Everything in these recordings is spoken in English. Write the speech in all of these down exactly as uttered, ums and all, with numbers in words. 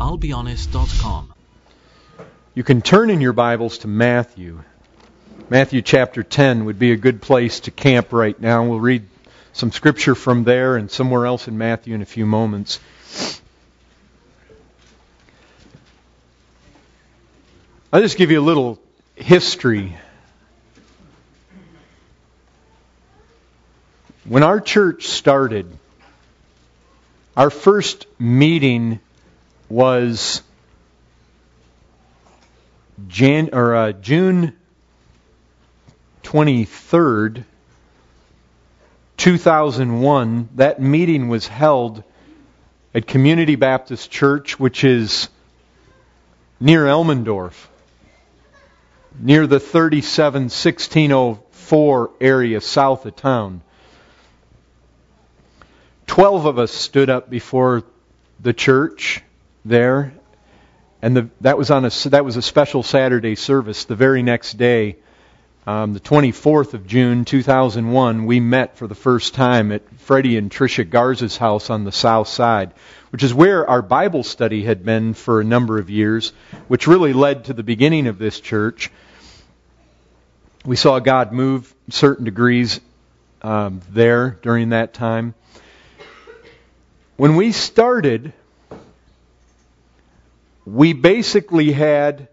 I'll be honest dot com. You can turn in your Bibles to Matthew. Matthew chapter ten would be a good place to camp right now. We'll read some scripture from there and somewhere else in Matthew in a few moments. I'll just give you a little history. When our church started, our first meeting was Jan or uh, June twenty-third, two thousand one. That meeting was held at Community Baptist Church, which is near Elmendorf, near the thirty-seven sixteen oh four area south of town. Twelve of us stood up before the church there, and the, that was on a that was a special Saturday service. The very next day, um, the twenty-fourth of June, two thousand one, we met for the first time at Freddie and Tricia Garza's house on the south side, which is where our Bible study had been for a number of years, which really led to the beginning of this church. We saw God move certain degrees um, there during that time. When we started, we basically had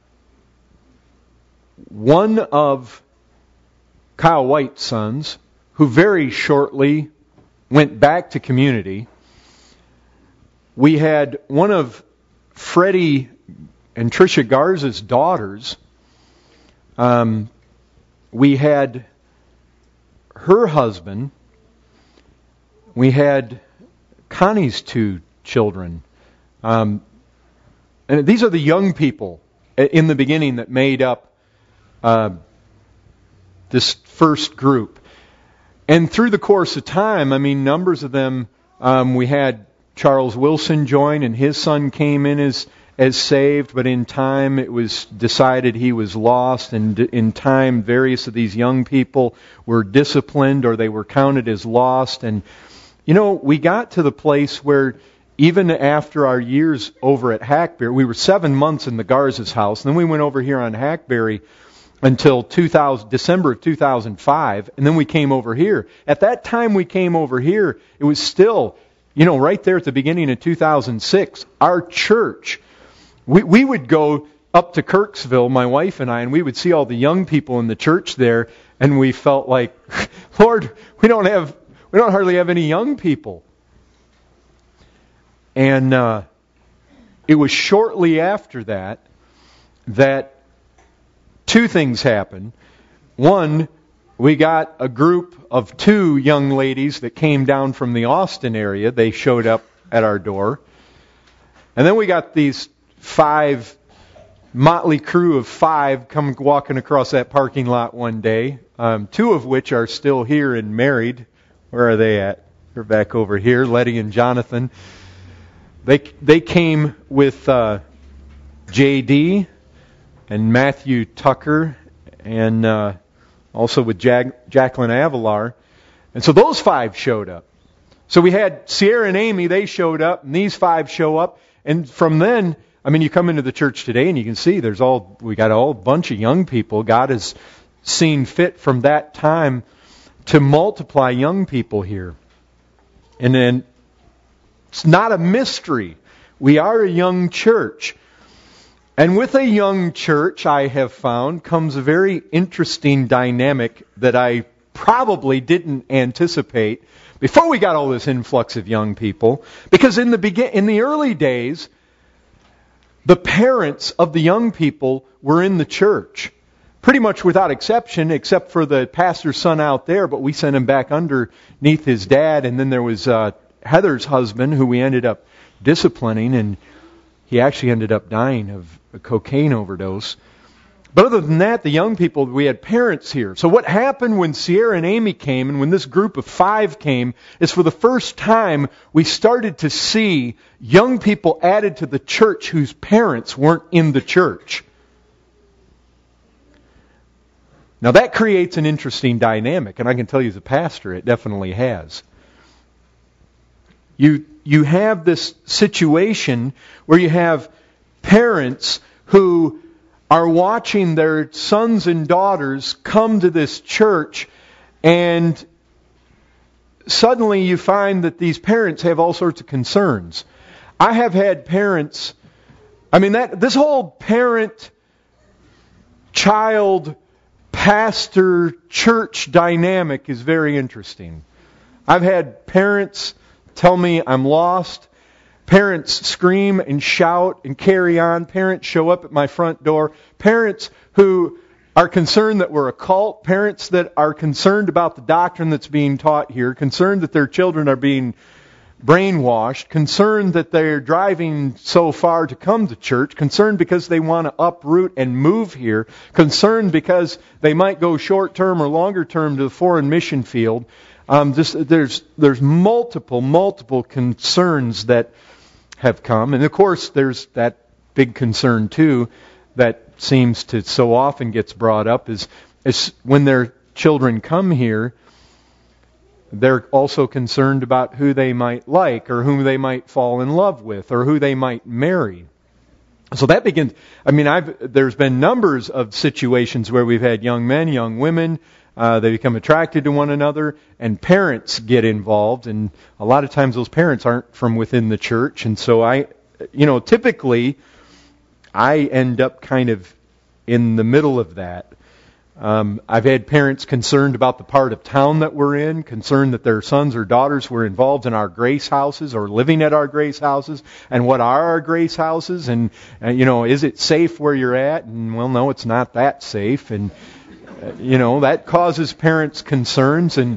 one of Kyle White's sons, who very shortly went back to Community. We had one of Freddie and Tricia Garza's daughters. Um, we had her husband. We had Connie's two children. Um, and these are the young people in the beginning that made up uh, this first group. And through the course of time, I mean, numbers of them, um, we had Charles Wilson join, and his son came in as as saved, but in time it was decided he was lost, and in time various of these young people were disciplined or they were counted as lost. And you know, we got to the place where even after our years over at Hackberry, we were seven months in the Garza's house, and then we went over here on Hackberry until two thousand, December of two thousand five, and then we came over here. At that time we came over here, it was still, you know, right there at the beginning of two thousand six, our church, we, we would go up to Kirksville, my wife and I, and we would see all the young people in the church there, and we felt like, Lord, we don't have... We don't hardly have any young people. And uh, it was shortly after that that two things happened. One, we got a group of two young ladies that came down from the Austin area. They showed up at our door. And then we got these five, motley crew of five come walking across that parking lot one day, um, two of which are still here and married. Where are they at? They're back over here, Letty and Jonathan. They they came with uh, J D and Matthew Tucker, and uh, also with Jag- Jacqueline Avalar. And so those five showed up. So we had Sierra and Amy, they showed up, and these five show up. And from then, I mean, you come into the church today and you can see there's all we got a whole bunch of young people. God has seen fit from that time to multiply young people here. And then it's not a mystery. We are a young church. And with a young church, I have found, comes a very interesting dynamic that I probably didn't anticipate before we got all this influx of young people. Because in the begin in the early days, the parents of the young people were in the church. Pretty much without exception, except for the pastor's son out there, but we sent him back underneath his dad. And then there was uh, Heather's husband, who we ended up disciplining, and he actually ended up dying of a cocaine overdose. But other than that, the young people, we had parents here. So what happened when Sierra and Amy came, and when this group of five came, is for the first time we started to see young people added to the church whose parents weren't in the church. Now that creates an interesting dynamic, and I can tell you as a pastor, it definitely has. You you have this situation where you have parents who are watching their sons and daughters come to this church, and suddenly you find that these parents have all sorts of concerns. I have had parents, I mean, that this whole parent, child, pastor, church dynamic is very interesting. I've had parents tell me I'm lost. Parents scream and shout and carry on. Parents show up at my front door. Parents who are concerned that we're a cult. Parents that are concerned about the doctrine that's being taught here. Concerned that their children are being brainwashed. Concerned that they're driving so far to come to church. Concerned because they want to uproot and move here. Concerned because they might go short-term or longer-term to the foreign mission field. Um, just there's there's multiple, multiple concerns that have come. And of course, there's that big concern too that seems to so often gets brought up is, is when their children come here, they're also concerned about who they might like or whom they might fall in love with or who they might marry. So that begins, I mean, I've there's been numbers of situations where we've had young men, young women, Uh, they become attracted to one another, and parents get involved, and a lot of times those parents aren't from within the church, and so I, you know, typically I end up kind of in the middle of that. Um, I've had parents concerned about the part of town that we're in, concerned that their sons or daughters were involved in our grace houses or living at our grace houses, and what are our grace houses, and, uh, you know, is it safe where you're at? And, well, no, it's not that safe, and you know, that causes parents concerns, and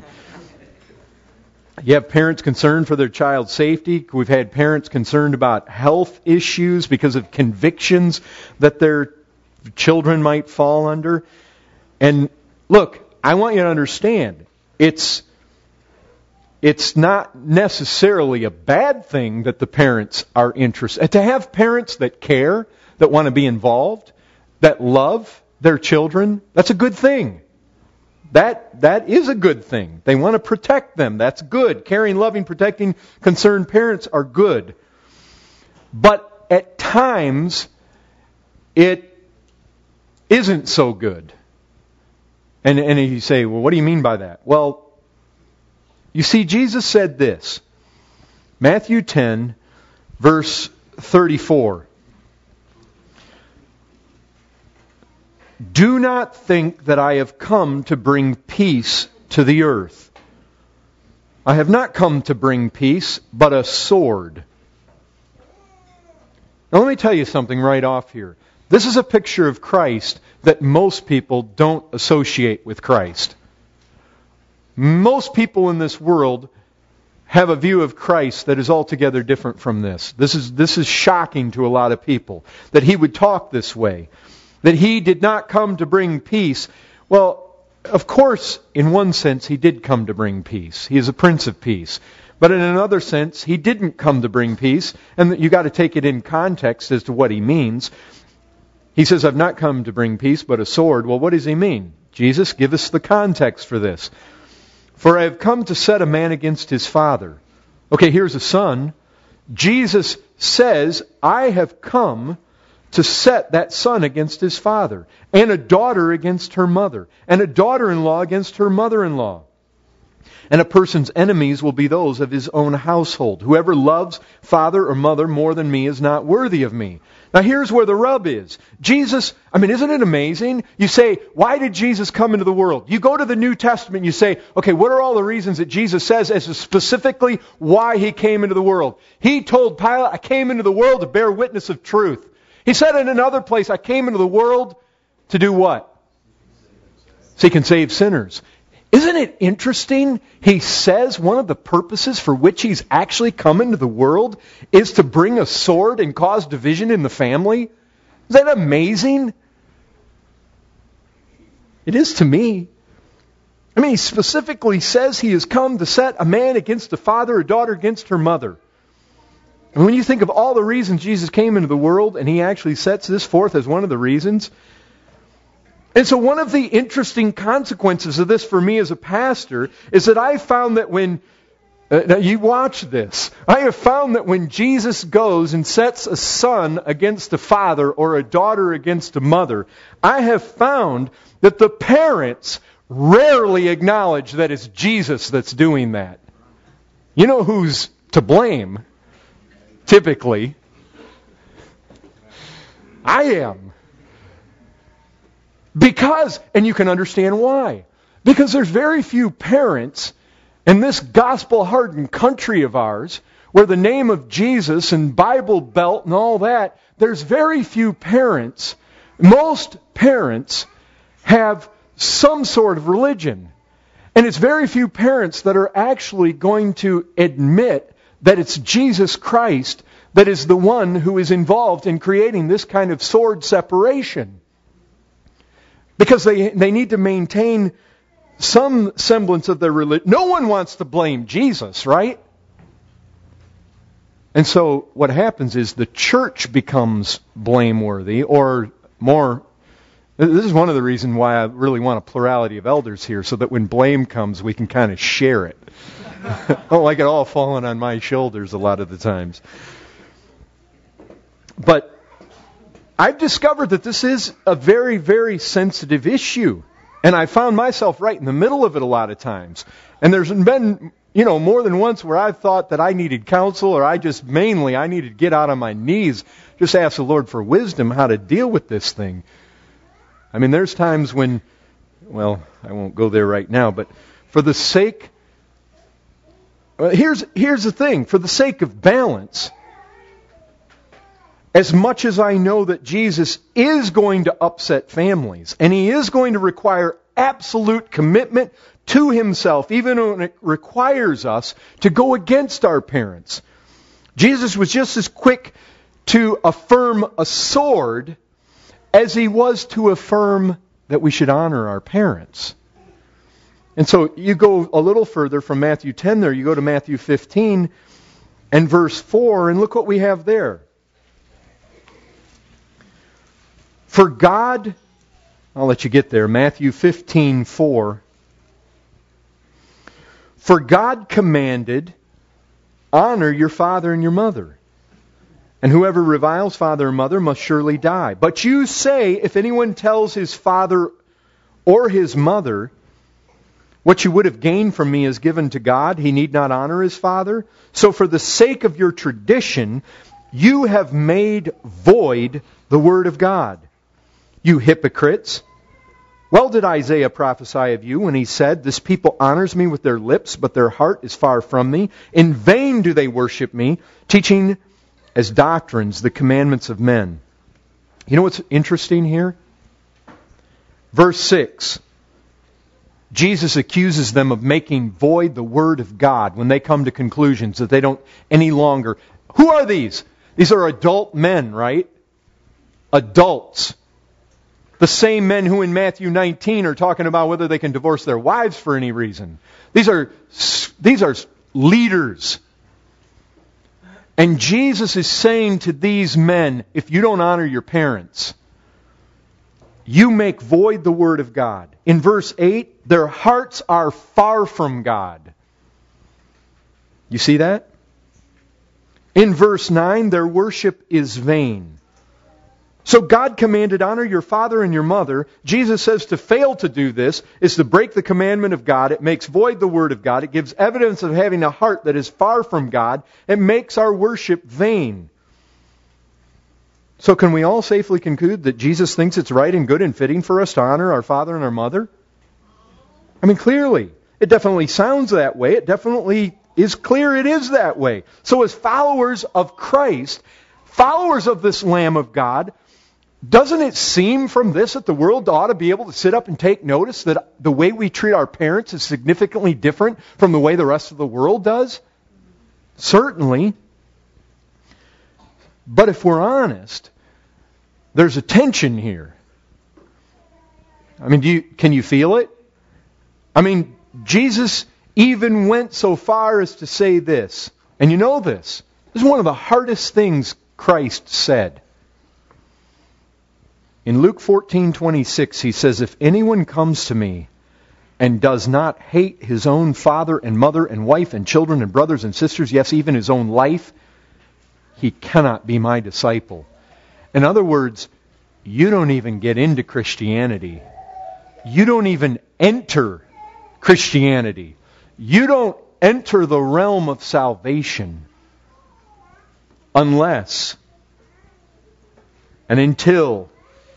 you have parents concerned for their child's safety. We've had parents concerned about health issues because of convictions that their children might fall under. And look, I want you to understand, it's it's not necessarily a bad thing that the parents are interested. To have parents that care, that want to be involved, that love their children, that's a good thing. That that is a good thing. They want to protect them. That's good. Caring, loving, protecting, concerned parents are good. But at times, it isn't so good. And, and you say, well, what do you mean by that? Well, you see, Jesus said this. Matthew ten, verse thirty-four. Do not think that I have come to bring peace to the earth. I have not come to bring peace, but a sword. Now let me tell you something right off here. This is a picture of Christ that most people don't associate with Christ. Most people in this world have a view of Christ that is altogether different from this. This is, this is shocking to a lot of people, that He would talk this way. That He did not come to bring peace. Well, of course, in one sense, He did come to bring peace. He is a Prince of Peace. But in another sense, He didn't come to bring peace. And you got to take it in context as to what He means. He says, I've not come to bring peace, but a sword. Well, what does He mean? Jesus, give us the context for this. For I have come to set a man against his father. Okay, here's a son. Jesus says, I have come to set that son against his father, and a daughter against her mother, and a daughter-in-law against her mother-in-law. And a person's enemies will be those of his own household. Whoever loves father or mother more than me is not worthy of me. Now here's where the rub is. Jesus, I mean, isn't it amazing? You say, why did Jesus come into the world? You go to the New Testament and you say, okay, what are all the reasons that Jesus says as to specifically why He came into the world? He told Pilate, I came into the world to bear witness of truth. He said in another place, I came into the world to do what? Seek and save sinners. Isn't it interesting? He says one of the purposes for which He's actually come into the world is to bring a sword and cause division in the family. Is that amazing? It is to me. I mean, He specifically says He has come to set a man against a father, a daughter against her mother. And when you think of all the reasons Jesus came into the world, and He actually sets this forth as one of the reasons. And so one of the interesting consequences of this for me as a pastor is that I found that when Uh, now you watch this. I have found that when Jesus goes and sets a son against a father or a daughter against a mother, I have found that the parents rarely acknowledge that it's Jesus that's doing that. You know who's to blame? Typically, I am. Because, and you can understand why. Because there's very few parents in this gospel-hardened country of ours, where the name of Jesus and Bible Belt and all that, there's very few parents. Most parents have some sort of religion. And it's very few parents that are actually going to admit that it's Jesus Christ that is the one who is involved in creating this kind of sword separation. Because they, they need to maintain some semblance of their religion. No one wants to blame Jesus, right? And so what happens is the church becomes blameworthy, or more, this is one of the reasons why I really want a plurality of elders here, so that when blame comes, we can kind of share it. I don't like it all falling on my shoulders a lot of the times. But I've discovered that this is a very, very sensitive issue. And I found myself right in the middle of it a lot of times. And there's been, you know, more than once where I've thought that I needed counsel, or I just mainly, I needed to get out on my knees, just ask the Lord for wisdom how to deal with this thing. I mean, there's times when, well, I won't go there right now, but for the sake, well, here's, here's the thing, for the sake of balance, as much as I know that Jesus is going to upset families, and He is going to require absolute commitment to Himself, even when it requires us to go against our parents. Jesus was just as quick to affirm a sword as He was to affirm that we should honor our parents. And so you go a little further from Matthew ten there, you go to Matthew fifteen and verse four, and look what we have there. For God, I'll let you get there, Matthew fifteen four. For God commanded, honor your father and your mother. And whoever reviles father or mother must surely die. But you say, if anyone tells his father or his mother, what you would have gained from me is given to God, he need not honor his father. So for the sake of your tradition, you have made void the word of God. You hypocrites! Well did Isaiah prophesy of you when he said, this people honors me with their lips, but their heart is far from me. In vain do they worship me, teaching as doctrines the commandments of men. You know what's interesting here? Verse six. Jesus accuses them of making void the word of God when they come to conclusions that they don't any longer. Who are these? These are adult men, right? Adults. The same men who in Matthew nineteen are talking about whether they can divorce their wives for any reason. These are, these are leaders. And Jesus is saying to these men, if you don't honor your parents, you make void the word of God. In verse eight, their hearts are far from God. You see that? In verse nine, their worship is vain. So God commanded, honor your father and your mother. Jesus says to fail to do this is to break the commandment of God. It makes void the word of God. It gives evidence of having a heart that is far from God. It makes our worship vain. So can we all safely conclude that Jesus thinks it's right and good and fitting for us to honor our father and our mother? I mean, clearly. It definitely sounds that way. It definitely is clear it is that way. So as followers of Christ, followers of this Lamb of God, doesn't it seem from this that the world ought to be able to sit up and take notice that the way we treat our parents is significantly different from the way the rest of the world does? Certainly. But if we're honest, there's a tension here. I mean, do you, can you feel it? I mean, Jesus even went so far as to say this. And you know this. This is one of the hardest things Christ said. In Luke fourteen twenty-six, He says, if anyone comes to me and does not hate his own father and mother and wife and children and brothers and sisters, yes, even his own life, he cannot be my disciple. In other words, you don't even get into Christianity. You don't even enter Christianity. You don't enter the realm of salvation unless and until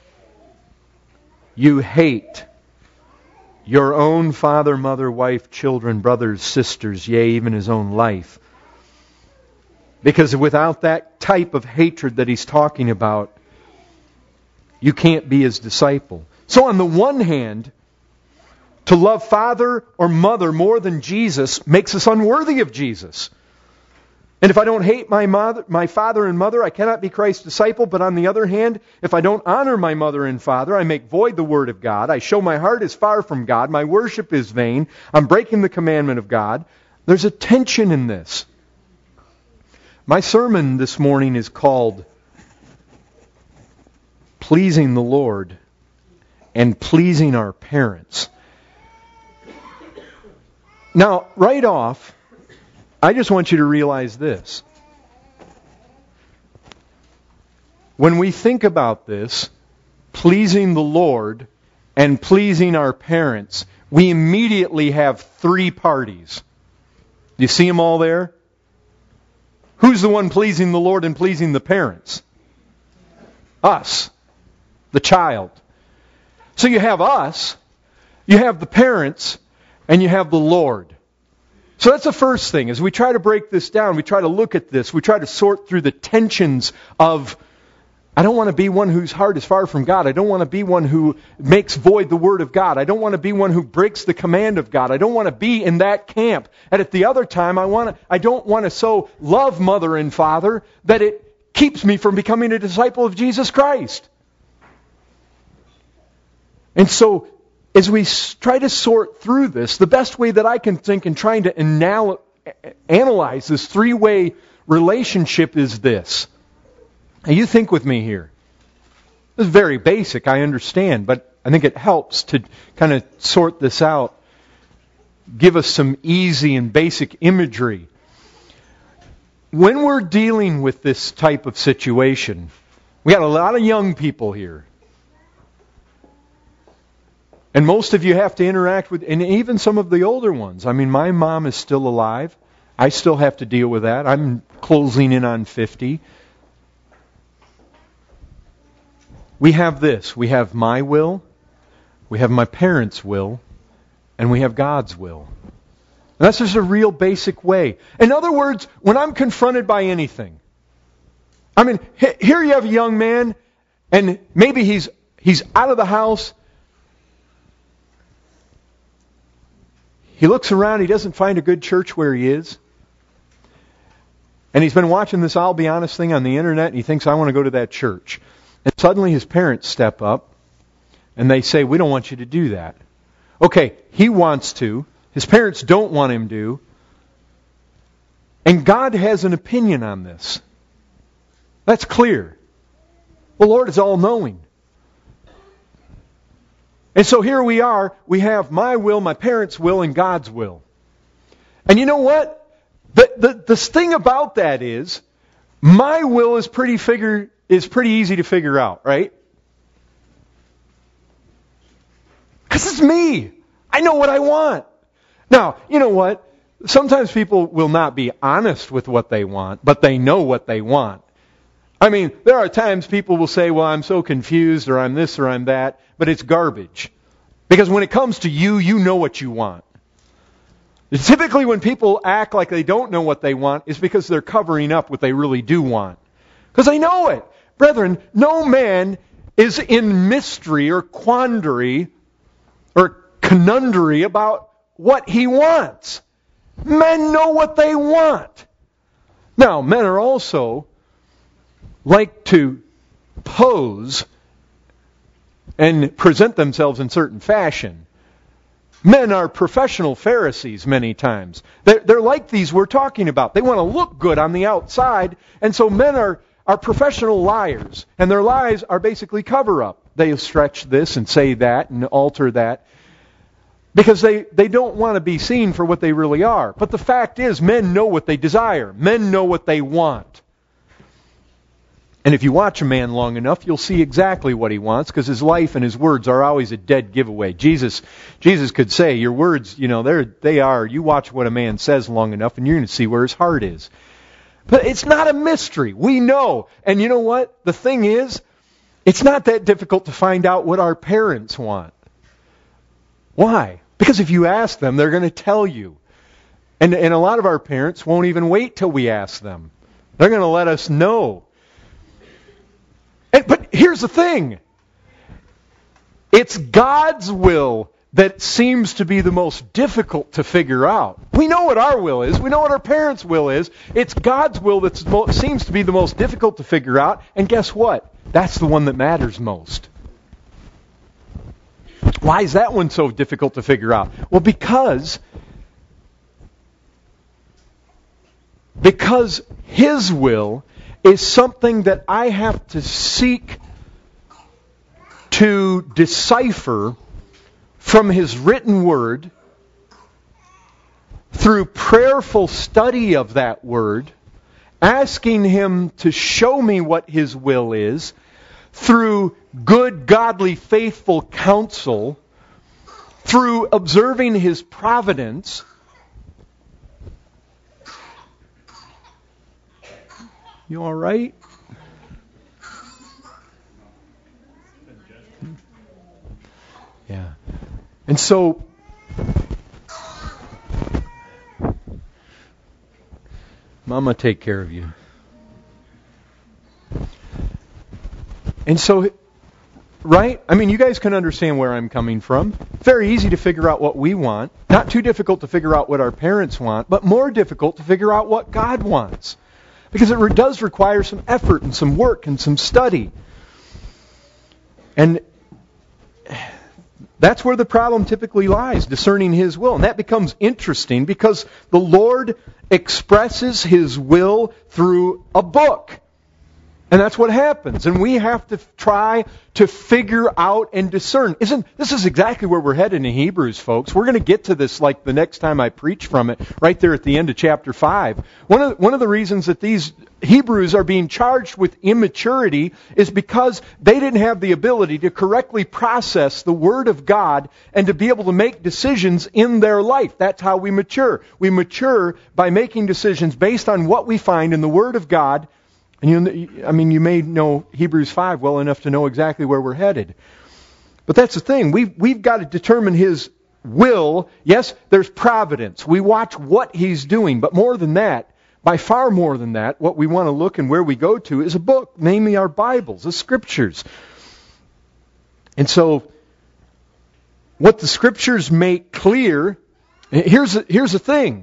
you hate your own father, mother, wife, children, brothers, sisters, yea, even his own life. Because without that type of hatred that he's talking about, you can't be his disciple. So on the one hand, to love father or mother more than Jesus makes us unworthy of Jesus. And if I don't hate my mother, my father and mother, I cannot be Christ's disciple. But on the other hand, if I don't honor my mother and father, I make void the word of God. I show my heart is far from God. My worship is vain. I'm breaking the commandment of God. There's a tension in this. My sermon this morning is called Pleasing the Lord and Pleasing Our Parents. Now, right off, I just want you to realize this. When we think about this, pleasing the Lord and pleasing our parents, we immediately have three parties. Do you see them all there? Who's the one pleasing the Lord and pleasing the parents? Us, the child. So you have us, you have the parents, and you have the Lord. So that's the first thing. As we try to break this down, we try to look at this, we try to sort through the tensions of, I don't want to be one whose heart is far from God. I don't want to be one who makes void the Word of God. I don't want to be one who breaks the command of God. I don't want to be in that camp. And at the other time, I want to, I don't want to so love mother and father that it keeps me from becoming a disciple of Jesus Christ. And so, as we try to sort through this, the best way that I can think in trying to anal- analyze this three-way relationship is this. Now you think with me here. This is very basic, I understand, but I think it helps to kind of sort this out. Give us some easy and basic imagery. When we're dealing with this type of situation, we got a lot of young people here. And most of you have to interact with, and even some of the older ones. I mean, my mom is still alive. I still have to deal with that. I'm closing in on fifty. We have this. We have my will, we have my parents' will, and we have God's will. And that's just a real basic way. In other words, when I'm confronted by anything, I mean, here you have a young man, and maybe he's he's out of the house. He looks around, he doesn't find a good church where he is. And he's been watching this I'll Be Honest thing on the internet, and he thinks, I want to go to that church. And suddenly his parents step up, and they say, we don't want you to do that. Okay, he wants to. His parents don't want him to. And God has an opinion on this. That's clear. The Lord is all-knowing. And so here we are, we have my will, my parents' will, and God's will. And you know what? The, the, the thing about that is, my will is pretty figure is pretty easy to figure out, right? Because it's me. I know what I want. Now, you know what? Sometimes people will not be honest with what they want, but they know what they want. I mean, there are times people will say, well, I'm so confused, or I'm this, or I'm that, but it's garbage. Because when it comes to you, you know what you want. Typically when people act like they don't know what they want, it's because they're covering up what they really do want. Because they know it. Brethren, no man is in mystery or quandary or conundrum about what he wants. Men know what they want. Now, men are also like to pose and present themselves in certain fashion. Men are professional Pharisees many times. They're, they're like these we're talking about. They want to look good on the outside, and so men are, are professional liars, and their lies are basically cover-up. They stretch this and say that and alter that. Because they, they don't want to be seen for what they really are. But the fact is, men know what they desire. Men know what they want. And if you watch a man long enough, you'll see exactly what he wants, because his life and his words are always a dead giveaway. Jesus Jesus could say, your words, you know, they're, they are, you watch what a man says long enough, and you're going to see where his heart is. But it's not a mystery. We know. And you know what? The thing is, it's not that difficult to find out what our parents want. Why? Because if you ask them, they're going to tell you. And, and a lot of our parents won't even wait till we ask them. They're going to let us know. And, but here's the thing. It's God's will that seems to be the most difficult to figure out. We know what our will is. We know what our parents' will is. It's God's will that seems to be the most difficult to figure out. And guess what? That's the one that matters most. Why is that one so difficult to figure out? Well, because, because His will is something that I have to seek to decipher from His written Word, through prayerful study of that Word, asking Him to show me what His will is, through good, godly, faithful counsel, through observing His providence. You all right? Yeah. And so, Mama, take care of you. And so, right? I mean, you guys can understand where I'm coming from. Very easy to figure out what we want. Not too difficult to figure out what our parents want, but more difficult to figure out what God wants. Because it does require some effort and some work and some study. And that's where the problem typically lies, discerning His will. And that becomes interesting because the Lord expresses His will through a book. And that's what happens. And we have to try to figure out and discern. Isn't this is exactly where we're headed in Hebrews, folks. We're going to get to this like the next time I preach from it, right there at the end of chapter five. One of, one of the reasons that these Hebrews are being charged with immaturity is because they didn't have the ability to correctly process the Word of God and to be able to make decisions in their life. That's how we mature. We mature by making decisions based on what we find in the Word of God. And you, I mean, you may know Hebrews five well enough to know exactly where we're headed. But that's the thing. We've, we've got to determine His will. Yes, there's providence. We watch what He's doing. But more than that, by far more than that, what we want to look and where we go to is a book, namely our Bibles, the Scriptures. And so, what the Scriptures make clear, here's, here's the thing.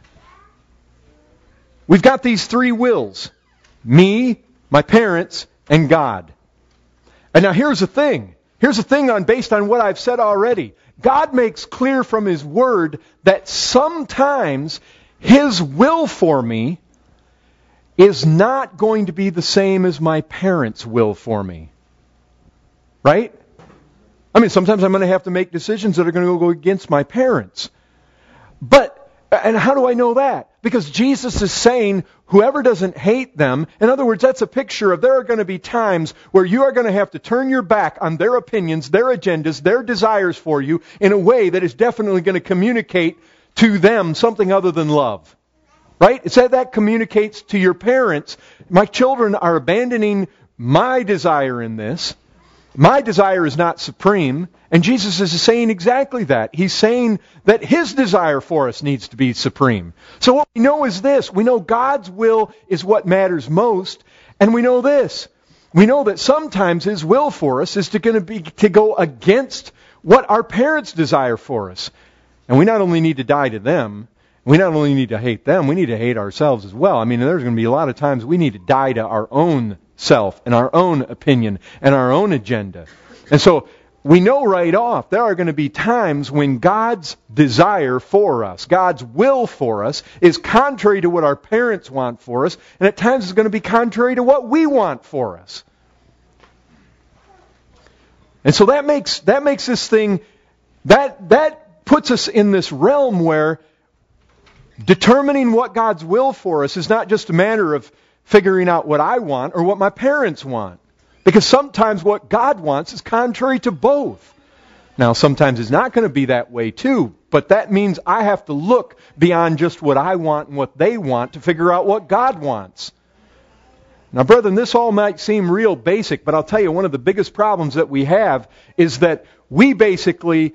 We've got these three wills. Me, my parents, and God. And now here's the thing. Here's the thing on based on what I've said already. God makes clear from His Word that sometimes His will for me is not going to be the same as my parents' will for me. Right? I mean, sometimes I'm going to have to make decisions that are going to go against my parents. But, and how do I know that? Because Jesus is saying, whoever doesn't hate them, in other words, that's a picture of there are going to be times where you are going to have to turn your back on their opinions, their agendas, their desires for you in a way that is definitely going to communicate to them something other than love. Right? It said that communicates to your parents, my children are abandoning my desire in this. My desire is not supreme. And Jesus is saying exactly that. He's saying that His desire for us needs to be supreme. So what we know is this. We know God's will is what matters most. And we know this. We know that sometimes His will for us is to, gonna be, to go against what our parents desire for us. And we not only need to die to them, we not only need to hate them, we need to hate ourselves as well. I mean, there's going to be a lot of times we need to die to our own self and our own opinion and our own agenda. And so we know right off there are going to be times when God's desire for us, God's will for us, is contrary to what our parents want for us, and at times it's going to be contrary to what we want for us. And so that makes that makes this thing that that puts us in this realm where determining what God's will for us is not just a matter of figuring out what I want or what my parents want. Because sometimes what God wants is contrary to both. Now, sometimes it's not going to be that way too, but that means I have to look beyond just what I want and what they want to figure out what God wants. Now, brethren, this all might seem real basic, but I'll tell you, one of the biggest problems that we have is that we basically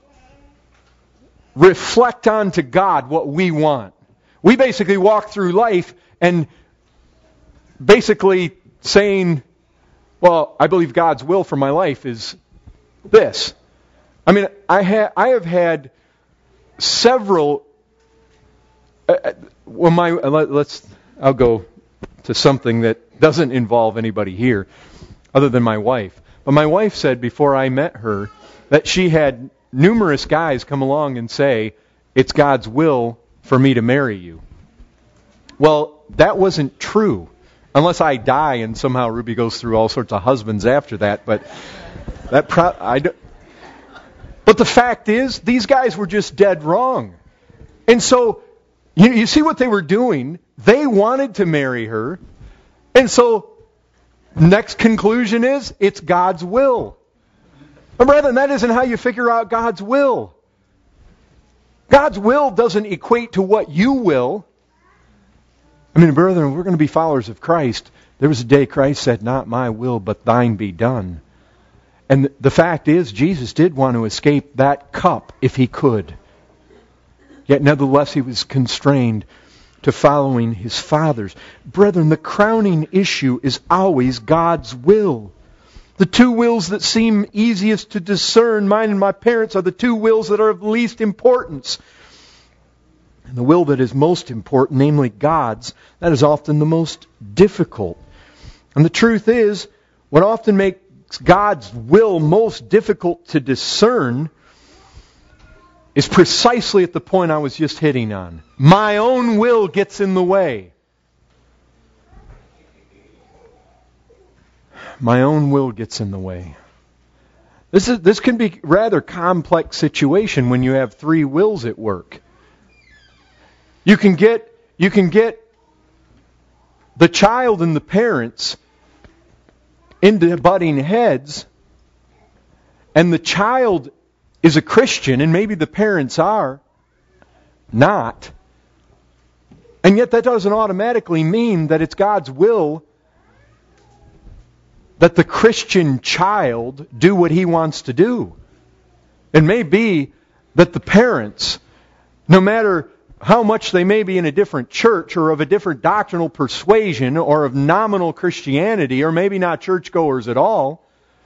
reflect onto God what we want. We basically walk through life and basically saying, well, I believe God's will for my life is this. I mean, I, ha- I have had several, uh, well, my, uh, let's, I'll go to something that doesn't involve anybody here other than my wife. But my wife said before I met her that she had numerous guys come along and say, it's God's will for me to marry you. Well, that wasn't true. Unless I die and somehow Ruby goes through all sorts of husbands after that. But that pro- I don't. But the fact is, these guys were just dead wrong. And so, you, you see what they were doing? They wanted to marry her. And so, next conclusion is, it's God's will. But brethren, that isn't how you figure out God's will. God's will doesn't equate to what you will. I mean, brethren, if we're going to be followers of Christ, there was a day Christ said, not my will, but thine be done. And the fact is, Jesus did want to escape that cup if he could. Yet nevertheless, he was constrained to following his Father's. Brethren, the crowning issue is always God's will. The two wills that seem easiest to discern, mine and my parents', are the two wills that are of least importance. And the will that is most important, namely God's, that is often the most difficult. And the truth is, what often makes God's will most difficult to discern is precisely at the point I was just hitting on. My own will gets in the way. My own will gets in the way. This is this can be a rather complex situation when you have three wills at work. You can get you can get the child and the parents into butting heads, and the child is a Christian, and maybe the parents are not. And yet that doesn't automatically mean that it's God's will that the Christian child do what he wants to do. It may be that the parents, no matter how much they may be in a different church or of a different doctrinal persuasion or of nominal Christianity or maybe not churchgoers at all,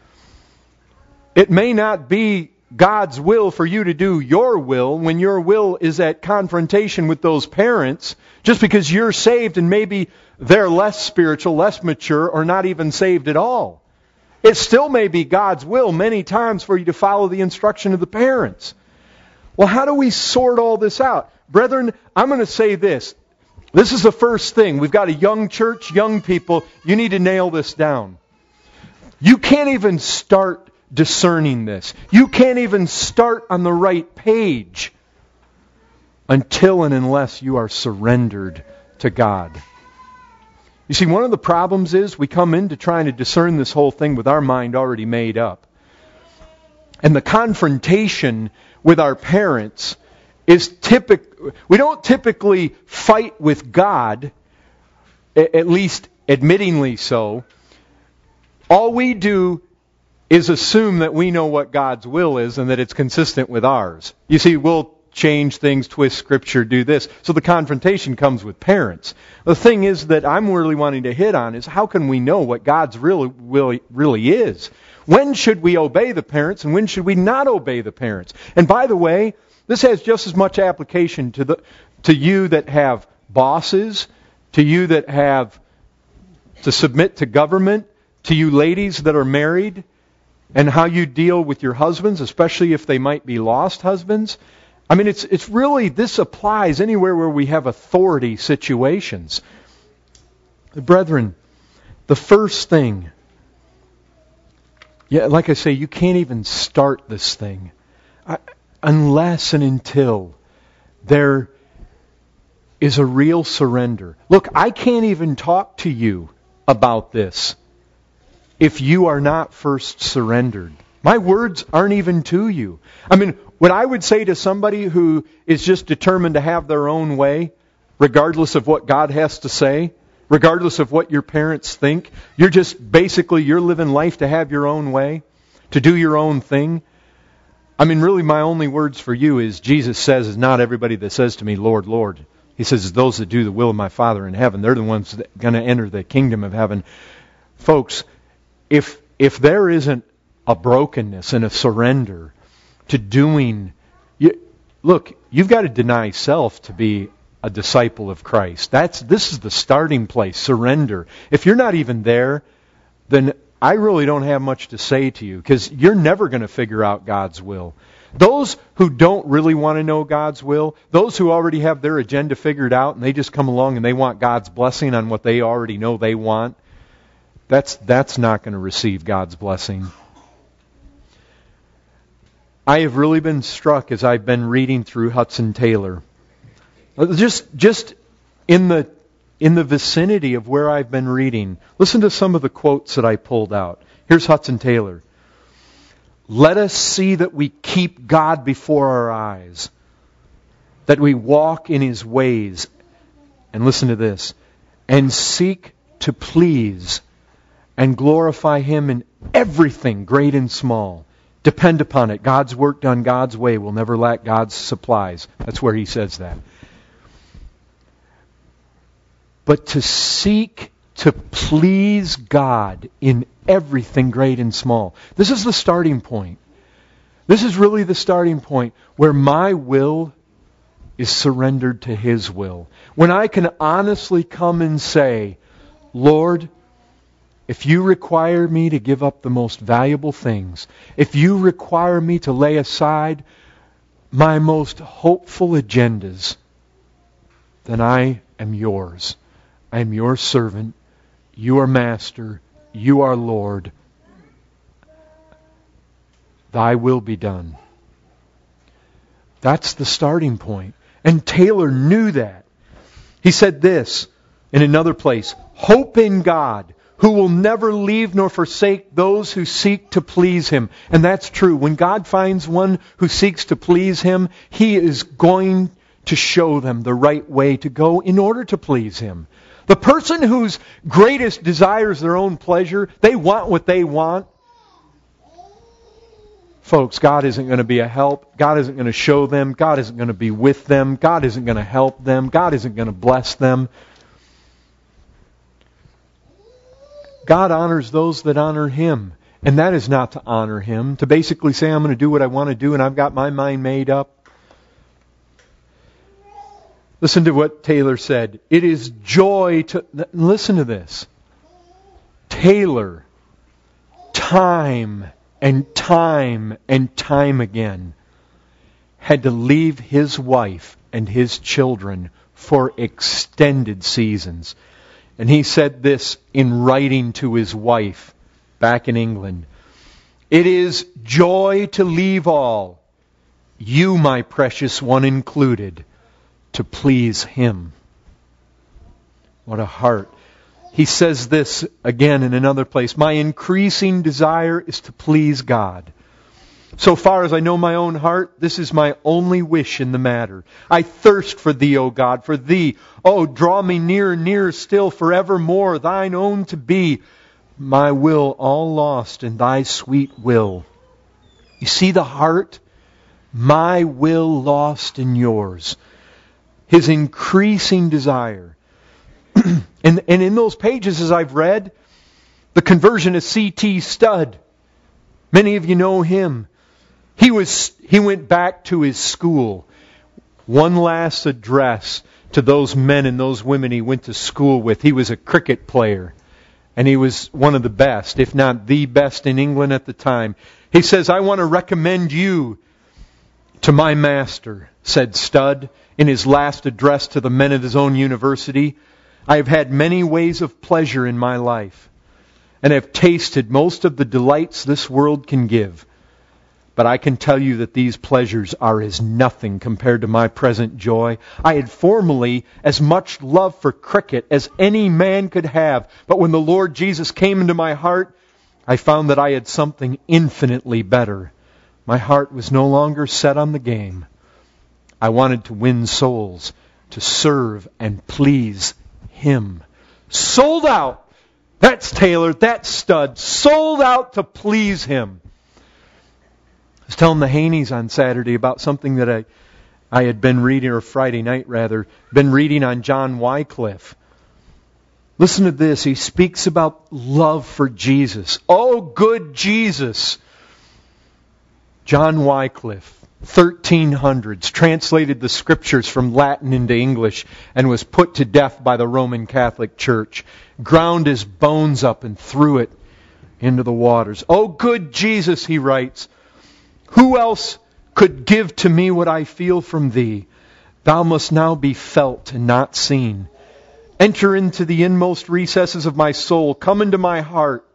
it may not be God's will for you to do your will when your will is at confrontation with those parents just because you're saved and maybe they're less spiritual, less mature, or not even saved at all. It still may be God's will many times for you to follow the instruction of the parents. Well, how do we sort all this out? Brethren, I'm going to say this. This is the first thing. We've got a young church, young people. You need to nail this down. You can't even start discerning this. You can't even start on the right page until and unless you are surrendered to God. You see, one of the problems is we come into trying to discern this whole thing with our mind already made up. And the confrontation with our parents is typic. We don't typically fight with God, at least admittingly so. All we do is assume that we know what God's will is and that it's consistent with ours. You see, we'll change things, twist Scripture, do this. So the confrontation comes with parents. The thing is that I'm really wanting to hit on is how can we know what God's real will really is? When should we obey the parents and when should we not obey the parents? And by the way, this has just as much application to the to you that have bosses, to you that have to submit to government, to you ladies that are married, and how you deal with your husbands, especially if they might be lost husbands. I mean, it's it's really, this applies anywhere where we have authority situations. Brethren, the first thing, yeah, like I say, you can't even start this thing. I, unless and until there is a real surrender. Look, I can't even talk to you about this if you are not first surrendered. My words aren't even to you. I mean, what I would say to somebody who is just determined to have their own way, regardless of what God has to say, regardless of what your parents think, you're just basically, you're living life to have your own way, to do your own thing. I mean, really, my only words for you is, Jesus says, is not everybody that says to me, Lord, Lord. He says, it's those that do the will of my Father in heaven. They're the ones that are going to enter the kingdom of heaven. Folks, if if there isn't a brokenness and a surrender to doing, you, look, you've got to deny self to be a disciple of Christ. That's this is the starting place, surrender. If you're not even there, then I really don't have much to say to you, because you're never going to figure out God's will. Those who don't really want to know God's will, those who already have their agenda figured out and they just come along and they want God's blessing on what they already know they want, that's that's not going to receive God's blessing. I have really been struck as I've been reading through Hudson Taylor. Just just in the in the vicinity of where I've been reading, listen to some of the quotes that I pulled out. Here's Hudson Taylor. Let us see that we keep God before our eyes, that we walk in His ways, and listen to this, and seek to please and glorify Him in everything, great and small. Depend upon it. God's work done God's way will never lack God's supplies. That's where he says that. But to seek to please God in everything great and small. This is the starting point. This is really the starting point where my will is surrendered to His will. When I can honestly come and say, Lord, if you require me to give up the most valuable things, if you require me to lay aside my most hopeful agendas, then I am yours. I am your servant. You are master. You are Lord. Thy will be done. That's the starting point. And Taylor knew that. He said this in another place, hope in God, who will never leave nor forsake those who seek to please Him. And that's true. When God finds one who seeks to please Him, He is going to show them the right way to go in order to please Him. The person whose greatest desire is their own pleasure, they want what they want. Folks, God isn't going to be a help. God isn't going to show them. God isn't going to be with them. God isn't going to help them. God isn't going to bless them. God honors those that honor Him. And that is not to honor Him. To basically say, I'm going to do what I want to do and I've got my mind made up. Listen to what Taylor said. It is joy to... Listen to this. Taylor, time and time and time again, had to leave his wife and his children for extended seasons. And he said this in writing to his wife back in England. It is joy to leave all, you, my precious one, included, to please Him. What a heart. He says this again in another place. My increasing desire is to please God. So far as I know my own heart, this is my only wish in the matter. I thirst for Thee, O God, for Thee. Oh, draw me nearer, nearer still, forevermore, Thine own to be. My will all lost in Thy sweet will. You see the heart? My will lost in yours. His increasing desire. and, and in those pages, as I've read, the conversion of C T Studd. Many of you know him. He was he went back to his school. One last address to those men and those women he went to school with. He was a cricket player. And he was one of the best, if not the best in England at the time. He says, I want to recommend you to my master, said Studd in his last address to the men of his own university. I have had many ways of pleasure in my life, and have tasted most of the delights this world can give. But I can tell you that these pleasures are as nothing compared to my present joy. I had formerly as much love for cricket as any man could have. But when the Lord Jesus came into my heart, I found that I had something infinitely better. My heart was no longer set on the game. I wanted to win souls, to serve and please Him. Sold out. That's Taylor. That's Stud. Sold out to please Him. I was telling the Haneys on Saturday about something that I, I had been reading, or Friday night rather, been reading on John Wycliffe. Listen to this. He speaks about love for Jesus. Oh, good Jesus. John Wycliffe, thirteen hundreds, translated the Scriptures from Latin into English and was put to death by the Roman Catholic Church. Ground his bones up and threw it into the waters. Oh, good Jesus, he writes, who else could give to me what I feel from Thee? Thou must now be felt and not seen. Enter into the inmost recesses of my soul. Come into my heart.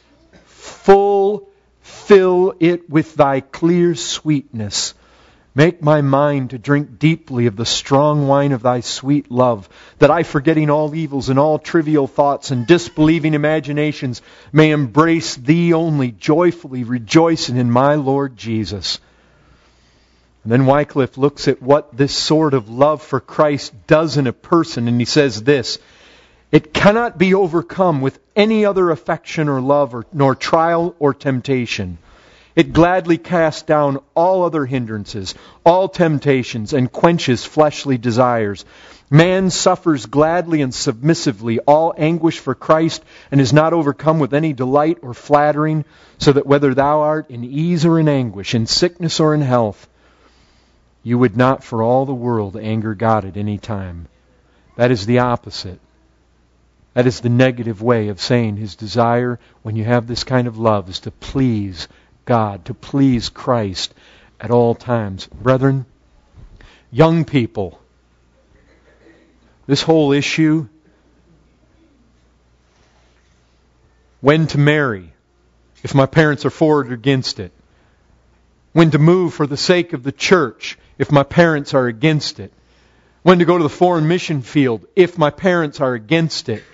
Full, fill it with Thy clear sweetness. Make my mind to drink deeply of the strong wine of Thy sweet love, that I, forgetting all evils and all trivial thoughts and disbelieving imaginations, may embrace Thee only, joyfully rejoicing in my Lord Jesus. And then Wycliffe looks at what this sort of love for Christ does in a person, and he says this, it cannot be overcome with any other affection or love, or, nor trial or temptation. It gladly casts down all other hindrances, all temptations, and quenches fleshly desires. Man suffers gladly and submissively all anguish for Christ, and is not overcome with any delight or flattering, so that whether thou art in ease or in anguish, in sickness or in health, you would not for all the world anger God at any time. That is the opposite. That is the negative way of saying His desire when you have this kind of love is to please God, to please Christ at all times. Brethren, young people, this whole issue, when to marry, if my parents are for it or against it, when to move for the sake of the church, if my parents are against it, when to go to the foreign mission field, if my parents are against it,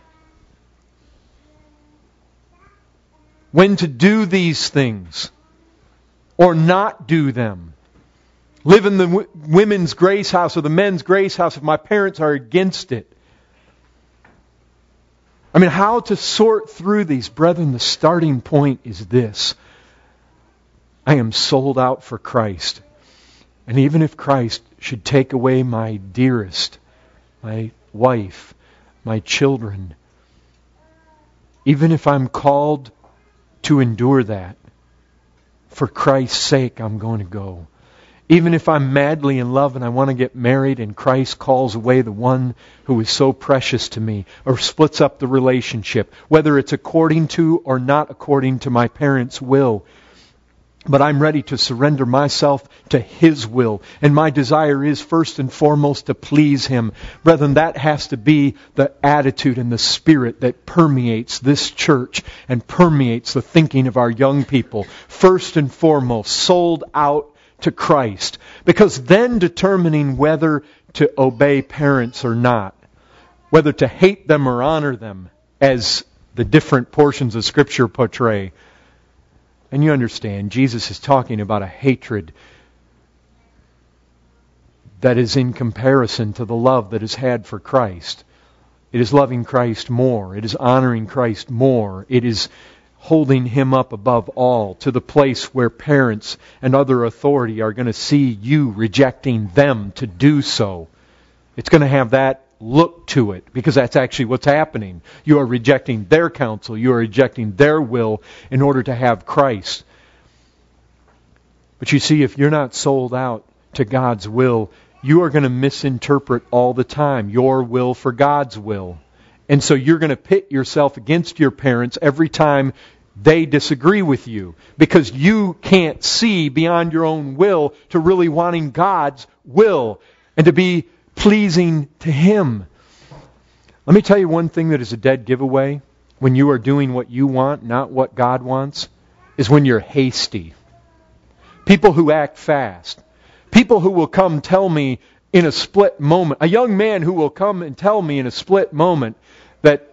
when to do these things or not do them. Live in the w- women's grace house or the men's grace house if my parents are against it. I mean, how to sort through these, brethren, the starting point is this. I am sold out for Christ. And even if Christ should take away my dearest, my wife, my children, even if I'm called to endure that, for Christ's sake, I'm going to go. Even if I'm madly in love and I want to get married and Christ calls away the one who is so precious to me, or splits up the relationship, whether it's according to or not according to my parents' will, but I'm ready to surrender myself to His will. And my desire is first and foremost to please Him. Brethren, that has to be the attitude and the spirit that permeates this church and permeates the thinking of our young people. First and foremost, sold out to Christ. Because then determining whether to obey parents or not, whether to hate them or honor them, as the different portions of Scripture portray. And you understand, Jesus is talking about a hatred that is in comparison to the love that is had for Christ. It is loving Christ more. It is honoring Christ more. It is holding Him up above all, to the place where parents and other authority are going to see you rejecting them to do so. It's going to have that look to it, because that's actually what's happening. You are rejecting their counsel. You are rejecting their will in order to have Christ. But you see, if you're not sold out to God's will, you are going to misinterpret all the time your will for God's will. And so you're going to pit yourself against your parents every time they disagree with you, because you can't see beyond your own will to really wanting God's will and to be pleasing to Him. Let me tell you one thing that is a dead giveaway when you are doing what you want, not what God wants, is when you're hasty. People who act fast. People who will come tell me in a split moment. A young man who will come and tell me in a split moment that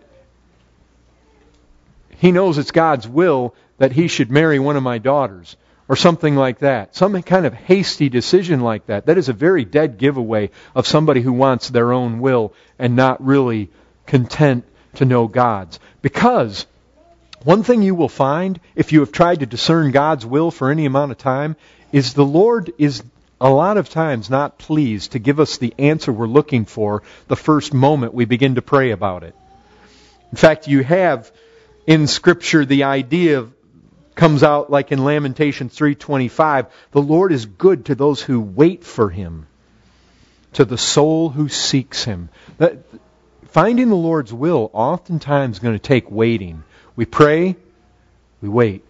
he knows it's God's will that he should marry one of my daughters. Or something like that. Some kind of hasty decision like that. That is a very dead giveaway of somebody who wants their own will and not really content to know God's. Because one thing you will find, if you have tried to discern God's will for any amount of time, is the Lord is a lot of times not pleased to give us the answer we're looking for the first moment we begin to pray about it. In fact, you have in Scripture the idea of comes out like in Lamentations three twenty-five, the Lord is good to those who wait for Him, to the soul who seeks Him. That, finding the Lord's will oftentimes is going to take waiting. We pray, we wait.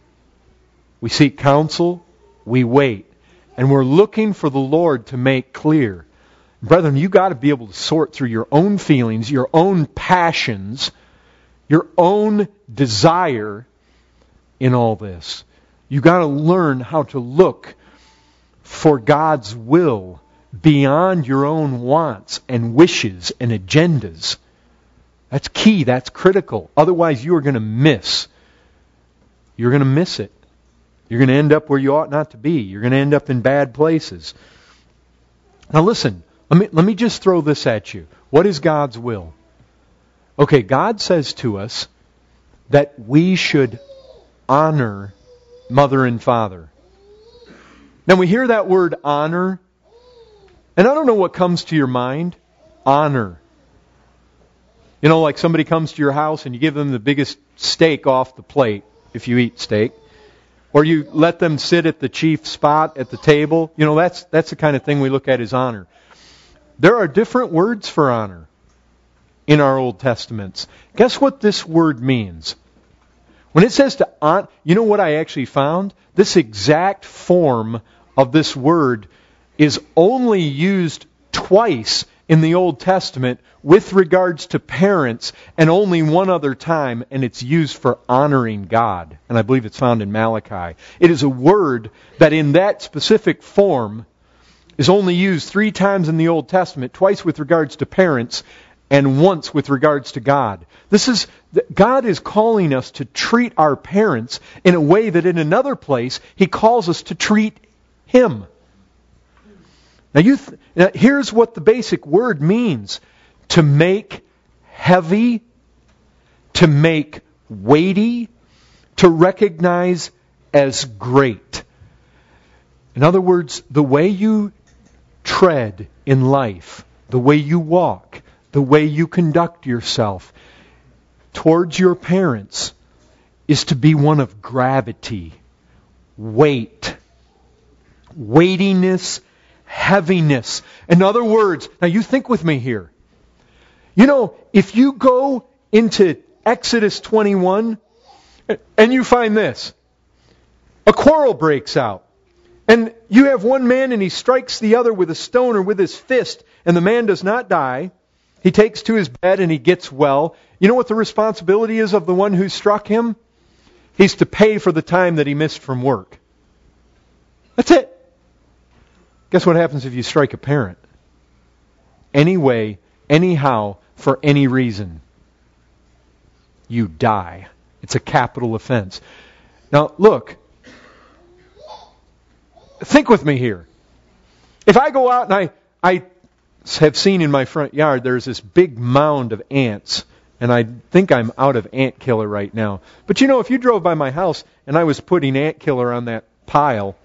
We seek counsel, we wait. And we're looking for the Lord to make clear. Brethren, you've got to be able to sort through your own feelings, your own passions, your own desire in all this. You've got to learn how to look for God's will beyond your own wants and wishes and agendas. That's key. That's critical. Otherwise, you are going to miss. You're going to miss it. You're going to end up where you ought not to be. You're going to end up in bad places. Now listen, let me, let me just throw this at you. What is God's will? Okay, God says to us that we should honor mother and father. Now we hear that word honor, and I don't know what comes to your mind. Honor. You know, like somebody comes to your house and you give them the biggest steak off the plate, if you eat steak. Or you let them sit at the chief spot at the table. You know, that's that's the kind of thing we look at as honor. There are different words for honor in our Old Testaments. Guess what this word means? When it says to honor, you know what I actually found? This exact form of this word is only used twice in the Old Testament with regards to parents, and only one other time, and it's used for honoring God. And I believe it's found in Malachi. It is a word that in that specific form is only used three times in the Old Testament, twice with regards to parents, and once with regards to God. This is God is calling us to treat our parents in a way that in another place He calls us to treat Him. Now, you th- now here's what the basic word means: to make heavy, to make weighty, to recognize as great. In other words, the way you tread in life, the way you walk, the way you conduct yourself towards your parents is to be one of gravity, weight, weightiness, heaviness. In other words, now you think with me here. You know, if you go into Exodus twenty-one and you find this, a quarrel breaks out. And you have one man and he strikes the other with a stone or with his fist, and the man does not die. He takes to his bed and he gets well. You know what the responsibility is of the one who struck him? He's to pay for the time that he missed from work. That's it. Guess what happens if you strike a parent? Anyway, anyhow, for any reason. You die. It's a capital offense. Now, look. Think with me here. If I go out and I, I have seen in my front yard, there's this big mound of ants. And I think I'm out of ant killer right now. But you know, if you drove by my house and I was putting ant killer on that pile,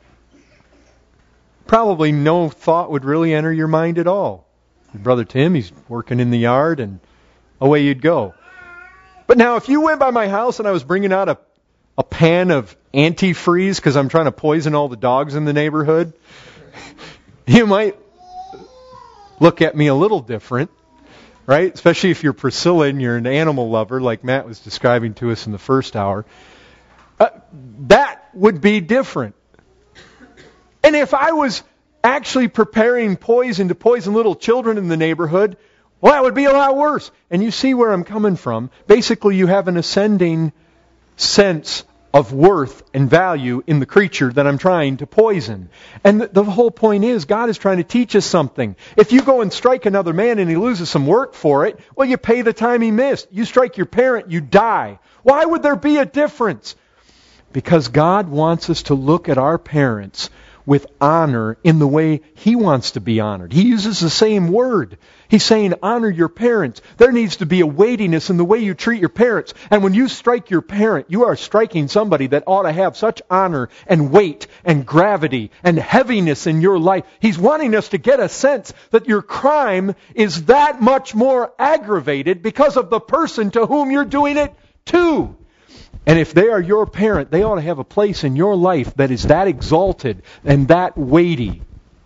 probably no thought would really enter your mind at all. Brother Tim, he's working in the yard, and away you'd go. But now, if you went by my house and I was bringing out a, a pan of antifreeze because I'm trying to poison all the dogs in the neighborhood, you might look at me a little different, right? Especially if you're Priscilla and you're an animal lover, like Matt was describing to us in the first hour. Uh, that would be different. And if I was actually preparing poison to poison little children in the neighborhood, well, that would be a lot worse. And you see where I'm coming from. Basically, you have an ascending sense of of worth and value in the creature that I'm trying to poison. And the, the whole point is, God is trying to teach us something. If you go and strike another man and he loses some work for it, well, you pay the time he missed. You strike your parent, you die. Why would there be a difference? Because God wants us to look at our parents with honor in the way He wants to be honored. He uses the same word. He's saying, honor your parents. There needs to be a weightiness in the way you treat your parents. And when you strike your parent, you are striking somebody that ought to have such honor and weight and gravity and heaviness in your life. He's wanting us to get a sense that your crime is that much more aggravated because of the person to whom you're doing it to. And if they are your parent, they ought to have a place in your life that is that exalted and that weighty.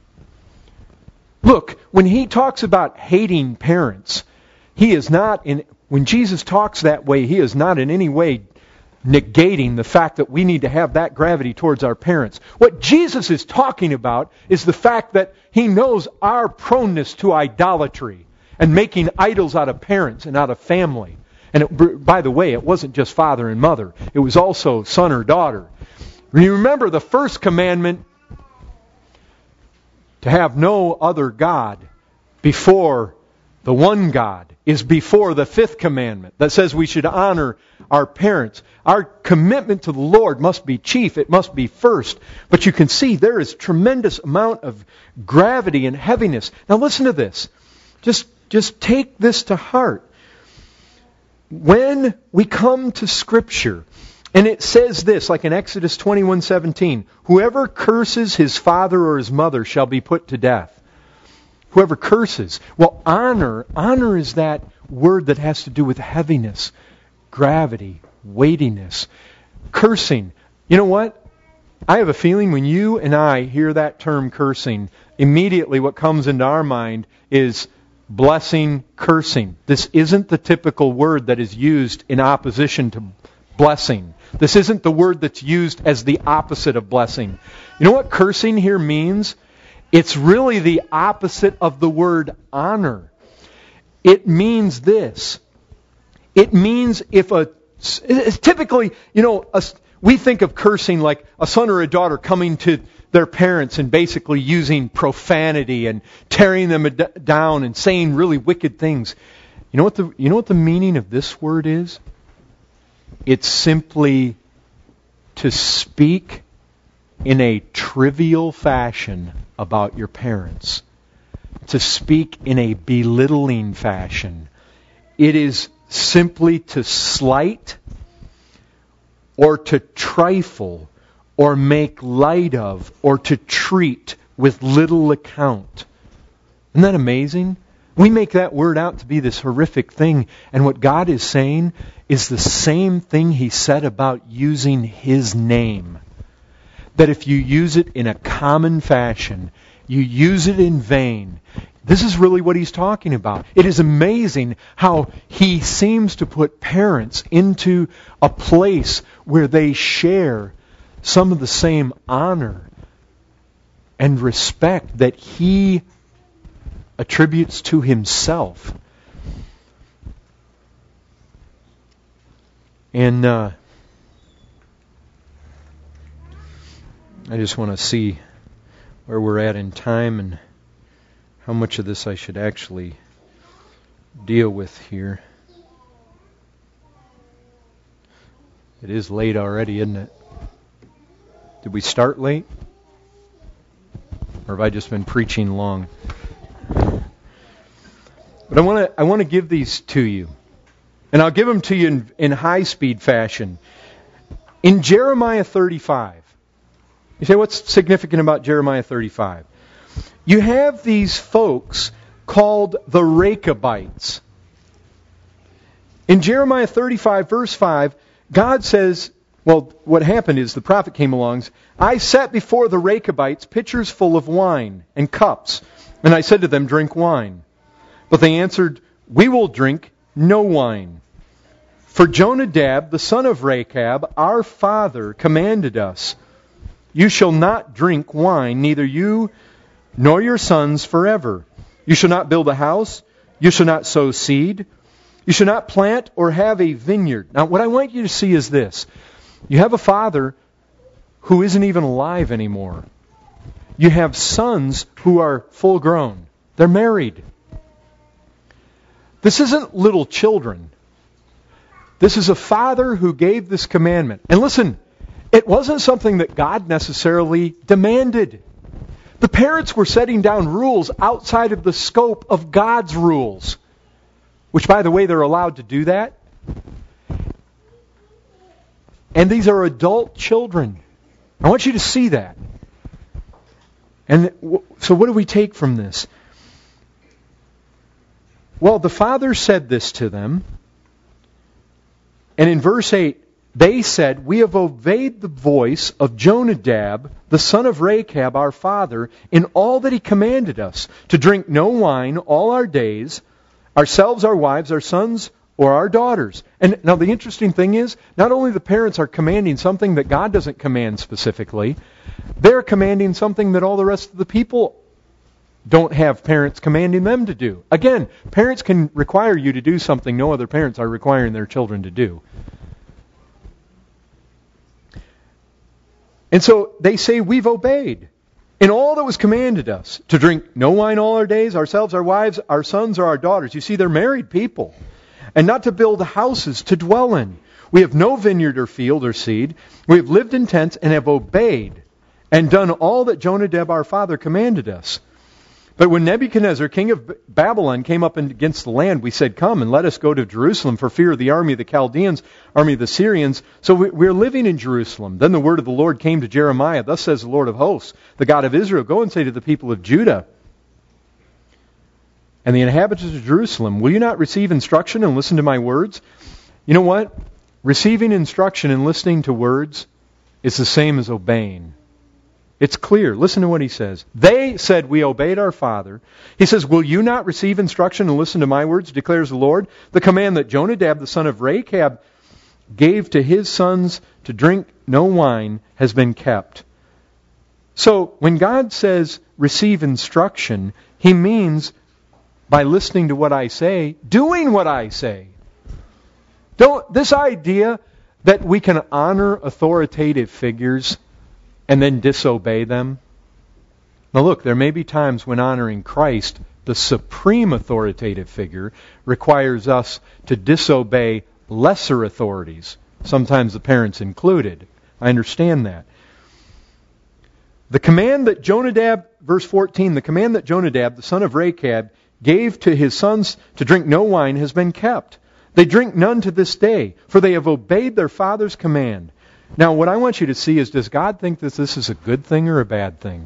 Look, when He talks about hating parents, He is not in, when Jesus talks that way, He is not in any way negating the fact that we need to have that gravity towards our parents. What Jesus is talking about is the fact that He knows our proneness to idolatry and making idols out of parents and out of family. And it, by the way, it wasn't just father and mother. It was also son or daughter. You remember the first commandment, to have no other God before the one God, is before the fifth commandment that says we should honor our parents. Our commitment to the Lord must be chief. It must be first. But you can see there is tremendous amount of gravity and heaviness. Now listen to this. Just, just take this to heart. When we come to Scripture, and it says this, like in Exodus twenty-one seventeen, whoever curses his father or his mother shall be put to death. Whoever curses. Well, honor, honor is that word that has to do with heaviness, gravity, weightiness. Cursing. You know what? I have a feeling when you and I hear that term cursing, immediately what comes into our mind is blessing, cursing. This isn't the typical word that is used in opposition to blessing. This isn't the word that's used as the opposite of blessing. You know what cursing here means? It's really the opposite of the word honor. It means this. It means if a... It's typically, you know, a, we think of cursing like a son or a daughter coming to their parents and basically using profanity and tearing them down and saying really wicked things. You know what the you know what the meaning of this word is? It's simply to speak in a trivial fashion about your parents. To speak in a belittling fashion. It is simply to slight or to trifle or make light of, or to treat with little account. Isn't that amazing? We make that word out to be this horrific thing, and what God is saying is the same thing He said about using His name. That if you use it in a common fashion, you use it in vain. This is really what He's talking about. It is amazing how He seems to put parents into a place where they share some of the same honor and respect that He attributes to Himself. And uh, I just want to see where we're at in time and how much of this I should actually deal with here. It is late already, isn't it? Did we start late? Or have I just been preaching long? But I want to I want to give these to you. And I'll give them to you in, in high-speed fashion. In Jeremiah thirty-five. You say, what's significant about Jeremiah thirty-five? You have these folks called the Rechabites. In Jeremiah thirty-five, verse five, God says, well, what happened is the prophet came along. I set before the Rechabites pitchers full of wine and cups, and I said to them, drink wine. But they answered, we will drink no wine. For Jonadab, the son of Rechab, our father, commanded us, you shall not drink wine, neither you nor your sons forever. You shall not build a house. You shall not sow seed. You shall not plant or have a vineyard. Now, what I want you to see is this. You have a father who isn't even alive anymore. You have sons who are full grown. They're married. This isn't little children. This is a father who gave this commandment. And listen, it wasn't something that God necessarily demanded. The parents were setting down rules outside of the scope of God's rules. Which, by the way, they're allowed to do that. And these are adult children. I want you to see that. And so what do we take from this? Well, the father said this to them. And in verse eight, they said, "We have obeyed the voice of Jonadab, the son of Rechab, our father, in all that he commanded us, to drink no wine all our days, ourselves, our wives, our sons, or our daughters." And now the interesting thing is, not only the parents are commanding something that God doesn't command specifically, they're commanding something that all the rest of the people don't have parents commanding them to do. Again, parents can require you to do something no other parents are requiring their children to do. And so they say, "We've obeyed in all that was commanded us, to drink no wine all our days, ourselves, our wives, our sons, or our daughters." You see, they're married people. "And not to build houses to dwell in. We have no vineyard or field or seed. We have lived in tents and have obeyed and done all that Jonadab our father commanded us. But when Nebuchadnezzar, king of Babylon, came up against the land, we said, 'Come and let us go to Jerusalem for fear of the army of the Chaldeans, army of the Syrians.' So we are living in Jerusalem. Then the word of the Lord came to Jeremiah. 'Thus says the Lord of hosts, the God of Israel, go and say to the people of Judah and the inhabitants of Jerusalem, will you not receive instruction and listen to my words?'" You know what? Receiving instruction and listening to words is the same as obeying. It's clear. Listen to what he says. They said, "We obeyed our father." He says, "Will you not receive instruction and listen to my words, declares the Lord? The command that Jonadab, the son of Rechab, gave to his sons to drink no wine has been kept." So when God says receive instruction, He means by listening to what I say, doing what I say. Don't this idea that we can honor authoritative figures and then disobey them. Now look, there may be times when honoring Christ, the supreme authoritative figure, requires us to disobey lesser authorities, sometimes the parents included. I understand that. The command that Jonadab, verse fourteen, the command that Jonadab, the son of Rechab, gave to his sons to drink no wine has been kept. They drink none to this day, for they have obeyed their father's command. Now, what I want you to see is, does God think that this is a good thing or a bad thing?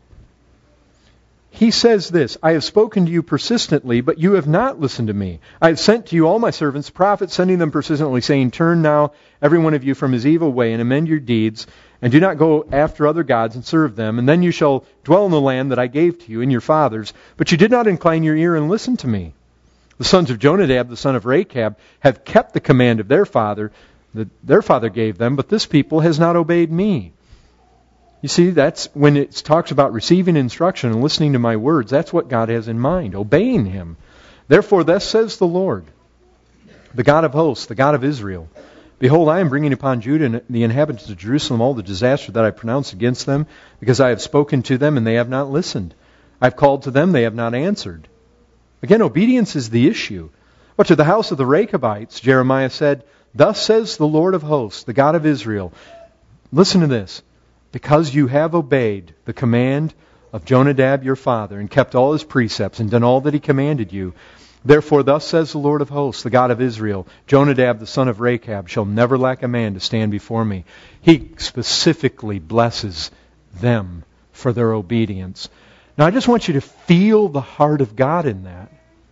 He says this, "I have spoken to you persistently, but you have not listened to me. I have sent to you all my servants, prophets, sending them persistently, saying, 'Turn now, every one of you, from his evil way, and amend your deeds, and do not go after other gods and serve them, and then you shall dwell in the land that I gave to you and your fathers.' But you did not incline your ear and listen to me. The sons of Jonadab, the son of Rechab, have kept the command of their father, that their father gave them, but this people has not obeyed me." You see, that's when it talks about receiving instruction and listening to my words, that's what God has in mind, obeying Him. "Therefore, thus says the Lord, the God of hosts, the God of Israel, behold, I am bringing upon Judah and the inhabitants of Jerusalem all the disaster that I pronounced against them, because I have spoken to them and they have not listened. I have called to them, they have not answered." Again, obedience is the issue. But to the house of the Rechabites, Jeremiah said, "Thus says the Lord of hosts, the God of Israel." Listen to this. "Because you have obeyed the command of Jonadab your father, and kept all his precepts, and done all that he commanded you, therefore thus says the Lord of hosts, the God of Israel, Jonadab the son of Rechab shall never lack a man to stand before me." He specifically blesses them for their obedience. Now I just want you to feel the heart of God in that.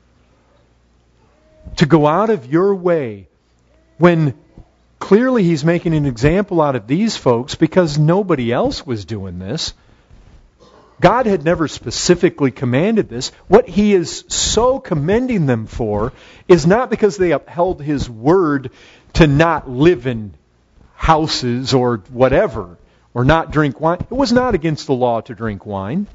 To go out of your way when clearly He's making an example out of these folks because nobody else was doing this. God had never specifically commanded this. What He is so commending them for is not because they upheld His word to not live in houses or whatever, or not drink wine. It was not against the law to drink wine.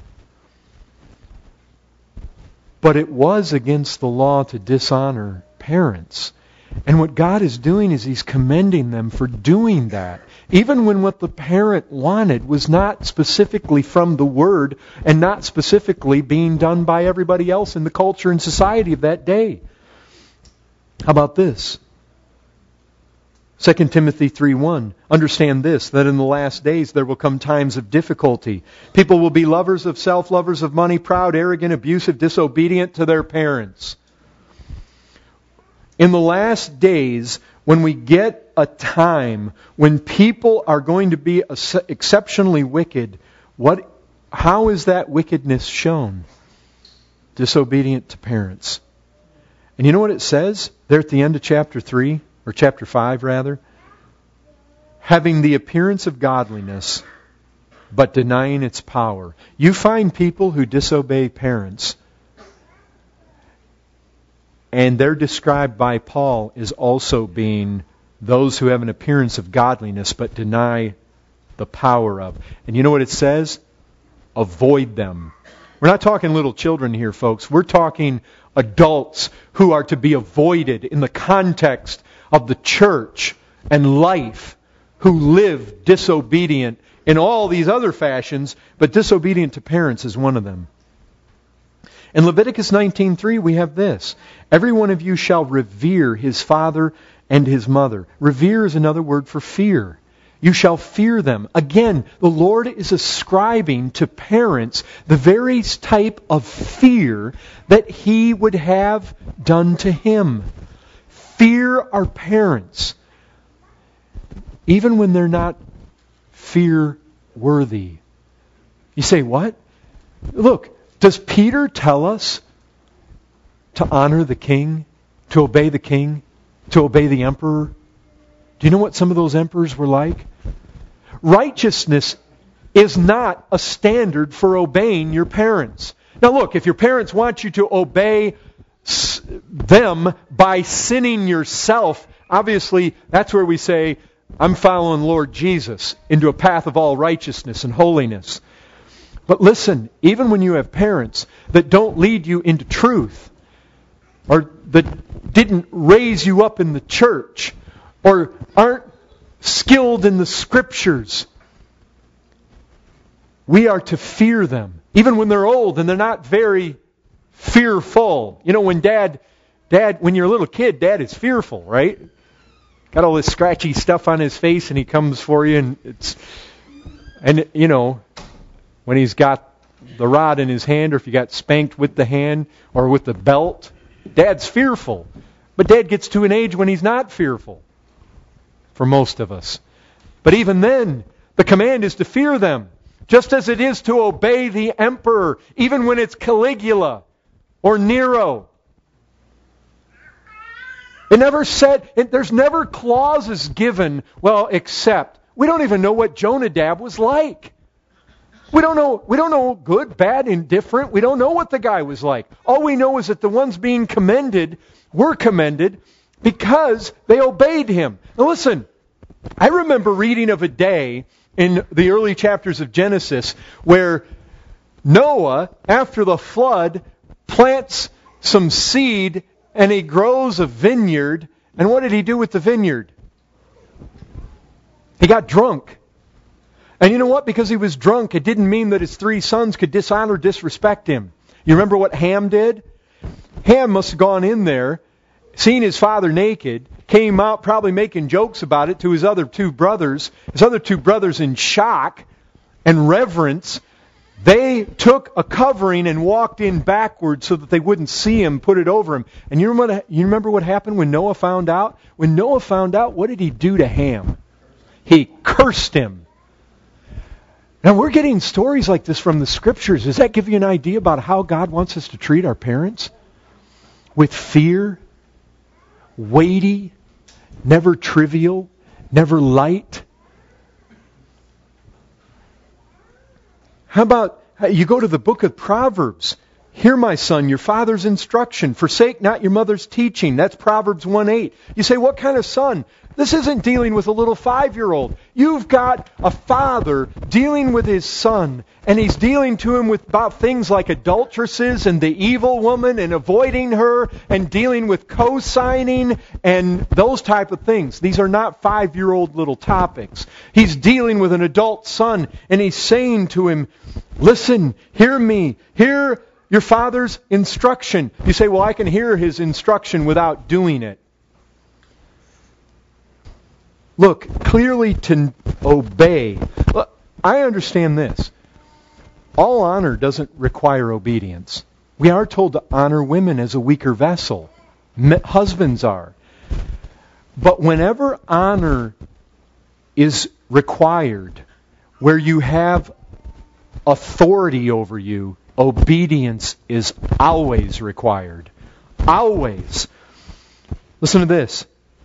But it was against the law to dishonor parents. And what God is doing is He's commending them for doing that. Even when what the parent wanted was not specifically from the Word and not specifically being done by everybody else in the culture and society of that day. How about this? Second Timothy three one. Understand this, that in the last days there will come times of difficulty. People will be lovers of self, lovers of money, proud, arrogant, abusive, disobedient to their parents. In the last days, when we get a time when people are going to be exceptionally wicked, what, how is that wickedness shown? Disobedient to parents. And you know what it says there at the end of chapter three? Or chapter five, rather. Having the appearance of godliness, but denying its power. You find people who disobey parents, and they're described by Paul as also being those who have an appearance of godliness, but deny the power of. And you know what it says? Avoid them. We're not talking little children here, folks. We're talking adults who are to be avoided in the context of the church and life, who live disobedient in all these other fashions, but disobedient to parents is one of them. In Leviticus nineteen three we have this. Every one of you shall revere his father and his mother. Revere is another word for fear. You shall fear them. Again, the Lord is ascribing to parents the very type of fear that He would have done to Him. Fear our parents, even when they're not fear-worthy. You say, what? Look, does Peter tell us to honor the king, to obey the king, to obey the emperor? Do you know what some of those emperors were like? Righteousness is not a standard for obeying your parents. Now look, if your parents want you to obey them by sinning yourself, obviously that's where we say, I'm following Lord Jesus into a path of all righteousness and holiness. But listen, even when you have parents that don't lead you into truth, or that didn't raise you up in the church, or aren't skilled in the Scriptures, we are to fear them. Even when they're old and they're not very fearful. You know, when dad, dad, when you're a little kid, dad is fearful, right? Got all this scratchy stuff on his face and he comes for you and it's, and you know, when he's got the rod in his hand or if you got spanked with the hand or with the belt, dad's fearful. But dad gets to an age when he's not fearful. For most of us. But even then, the command is to fear them. Just as it is to obey the emperor, even when it's Caligula or Nero. It never said, it, there's never clauses given, well, except. We don't even know what Jonadab was like. We don't know, we don't know good, bad, indifferent. We don't know what the guy was like. All we know is that the ones being commended were commended because they obeyed him. Now listen, I remember reading of a day in the early chapters of Genesis where Noah, after the flood, plants some seed and he grows a vineyard. And what did he do with the vineyard? He got drunk. And you know what? Because he was drunk, it didn't mean that his three sons could dishonor, disrespect him. You remember what Ham did? Ham must have gone in there, seen his father naked, came out probably making jokes about it to his other two brothers. His other two brothers, in shock and reverence, they took a covering and walked in backwards so that they wouldn't see him, put it over him. And you remember, you remember what happened when Noah found out? When Noah found out, what did he do to Ham? He cursed him. Now we're getting stories like this from the Scriptures. Does that give you an idea about how God wants us to treat our parents? With fear, weighty, never trivial, never light. How about, you go to the book of Proverbs. Hear, my son, your father's instruction. Forsake not your mother's teaching. That's Proverbs one eight. You say, what kind of son? This isn't dealing with a little five-year-old. You've got a father dealing with his son, and he's dealing to him with about things like adulteresses and the evil woman and avoiding her and dealing with co-signing and those type of things. These are not five-year-old little topics. He's dealing with an adult son, and he's saying to him, listen, hear me, hear your father's instruction. You say, well, I can hear his instruction without doing it. Look, clearly to obey. Look, I understand this. All honor doesn't require obedience. We are told to honor women as a weaker vessel. Husbands are. But whenever honor is required, where you have authority over you, obedience is always required. Always. Listen to this.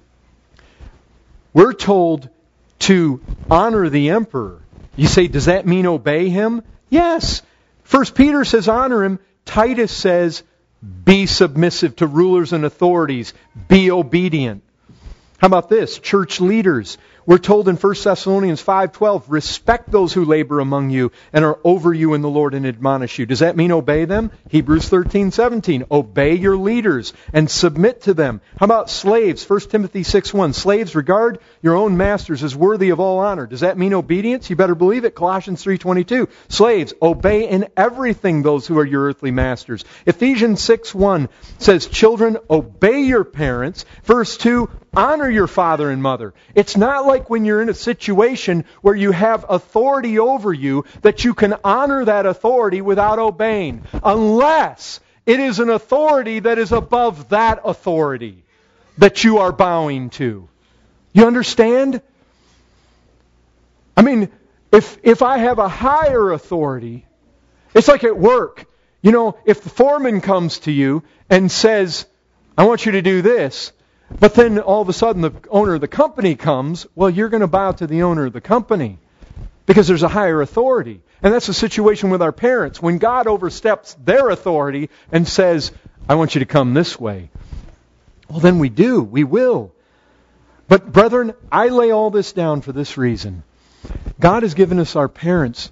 We're told to honor the emperor. You say, does that mean obey him? Yes. First Peter says honor him. Titus says be submissive to rulers and authorities. Be obedient. How about this? Church leaders. We're told in First Thessalonians five twelve, respect those who labor among you and are over you in the Lord and admonish you. Does that mean obey them? Hebrews thirteen seventeen, obey your leaders and submit to them. How about slaves? First Timothy six one, slaves, regard your own masters as worthy of all honor. Does that mean obedience? You better believe it. Colossians three twenty-two, slaves, obey in everything those who are your earthly masters. Ephesians six one says, children, obey your parents. Verse two, honor your father and mother. It's not like when you're in a situation where you have authority over you that you can honor that authority without obeying, unless it is an authority that is above that authority that you are bowing to. You understand? I mean, if if I have a higher authority, it's like at work. You know, if the foreman comes to you and says, I want you to do this, but then all of a sudden the owner of the company comes, well, you're going to bow to the owner of the company because there's a higher authority. And that's the situation with our parents. When God oversteps their authority and says, I want you to come this way, well, then we do. We will. But brethren, I lay all this down for this reason. God has given us our parents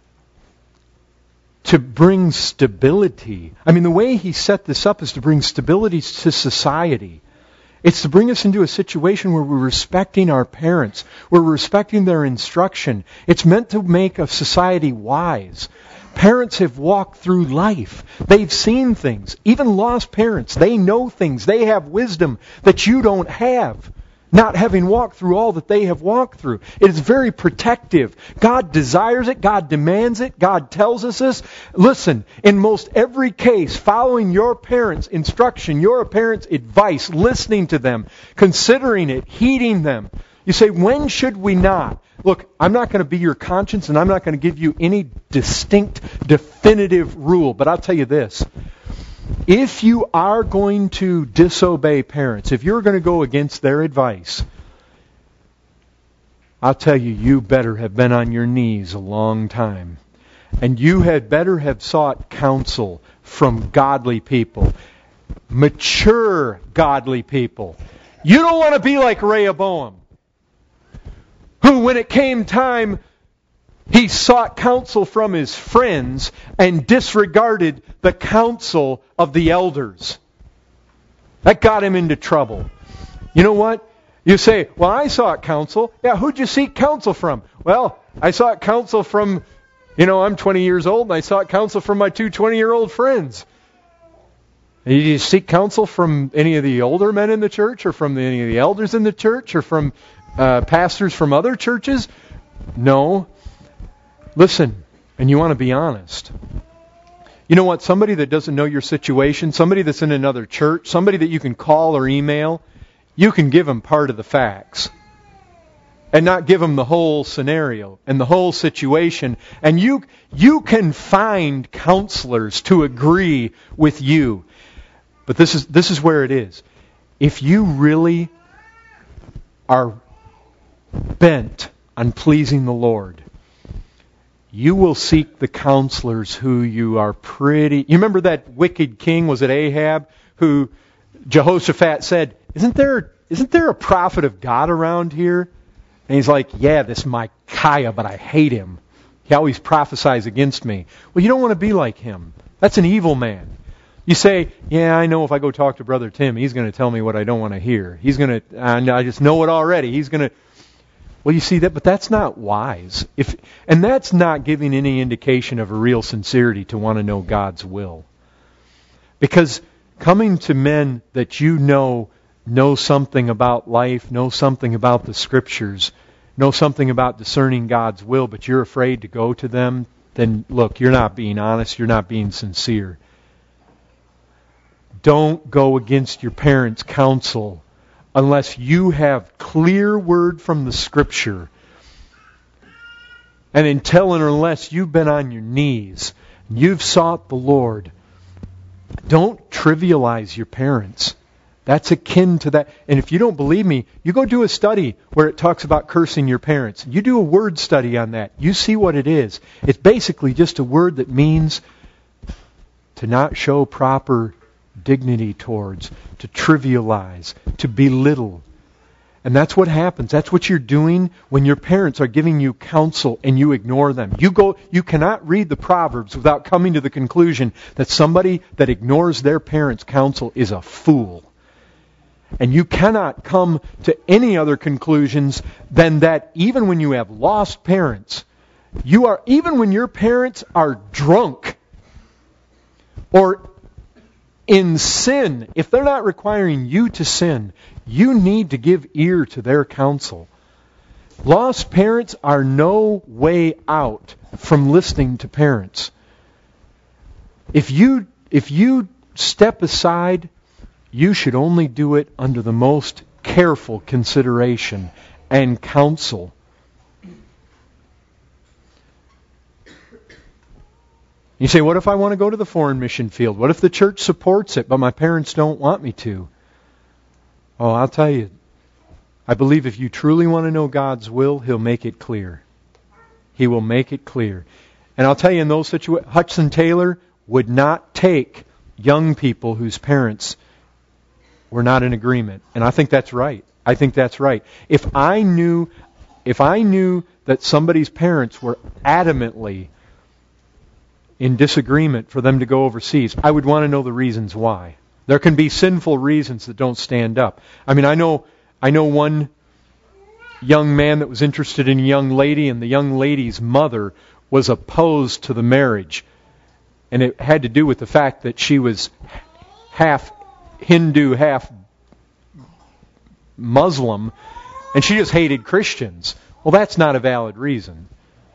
to bring stability. I mean, the way He set this up is to bring stability to society. It's to bring us into a situation where we're respecting our parents. We're respecting their instruction. It's meant to make a society wise. Parents have walked through life. They've seen things. Even lost parents, they know things. They have wisdom that you don't have, not having walked through all that they have walked through. It is very protective. God desires it. God demands it. God tells us this. Listen, in most every case, following your parents' instruction, your parents' advice, listening to them, considering it, heeding them. You say, when should we not? Look, I'm not going to be your conscience, and I'm not going to give you any distinct, definitive rule, but I'll tell you this. If you are going to disobey parents, if you're going to go against their advice, I'll tell you, you better have been on your knees a long time. And you had better have sought counsel from godly people. Mature godly people. You don't want to be like Rehoboam, who, when it came time, he sought counsel from his friends and disregarded the counsel of the elders. That got him into trouble. You know what? You say, well, I sought counsel. Yeah, who'd you seek counsel from? Well, I sought counsel from, you know, I'm twenty years old, and I sought counsel from my two twenty-year-old friends. Did you seek counsel from any of the older men in the church, or from any of the elders in the church, or from uh, pastors from other churches? No. Listen, and you want to be honest. You know what? Somebody that doesn't know your situation, somebody that's in another church, somebody that you can call or email, you can give them part of the facts and not give them the whole scenario and the whole situation. And you you can find counselors to agree with you. But this is this is where it is. If you really are bent on pleasing the Lord, you will seek the counselors who you are pretty... You remember that wicked king, was it Ahab, who Jehoshaphat said, Isn't there, isn't there a prophet of God around here? And he's like, yeah, this Micaiah, but I hate him. He always prophesies against me. Well, you don't want to be like him. That's an evil man. You say, yeah, I know if I go talk to Brother Tim, he's going to tell me what I don't want to hear. He's going to, I just know it already. He's going to... Well, you see that, but that's not wise. If, and that's not giving any indication of a real sincerity to want to know God's will. Because coming to men that you know, know something about life, know something about the Scriptures, know something about discerning God's will, but you're afraid to go to them, then look, you're not being honest, you're not being sincere. Don't go against your parents' counsel unless you have clear word from the Scripture. And until and unless you've been on your knees, you've sought the Lord, don't trivialize your parents. That's akin to that. And if you don't believe me, you go do a study where it talks about cursing your parents. You do a word study on that. You see what it is. It's basically just a word that means to not show proper dignity towards, to trivialize, to belittle. And that's what happens. That's what you're doing when your parents are giving you counsel and you ignore them. You go, you cannot read the Proverbs without coming to the conclusion that somebody that ignores their parents' counsel is a fool. And you cannot come to any other conclusions than that even when you have lost parents, you are, even when your parents are drunk or in sin, if they're not requiring you to sin, you need to give ear to their counsel. Lost parents are no way out from listening to parents. If you if you step aside, you should only do it under the most careful consideration and counsel. You say, what if I want to go to the foreign mission field? What if the church supports it, but my parents don't want me to? Oh, I'll tell you, I believe if you truly want to know God's will, He'll make it clear. He will make it clear. And I'll tell you, in those situations, Hudson Taylor would not take young people whose parents were not in agreement. And I think that's right. I think that's right. If I knew, if I knew that somebody's parents were adamantly in disagreement for them to go overseas, I would want to know the reasons why. There can be sinful reasons that don't stand up. I mean, I know I know one young man that was interested in a young lady, and the young lady's mother was opposed to the marriage. And it had to do with the fact that she was half Hindu, half Muslim, and she just hated Christians. Well, that's not a valid reason.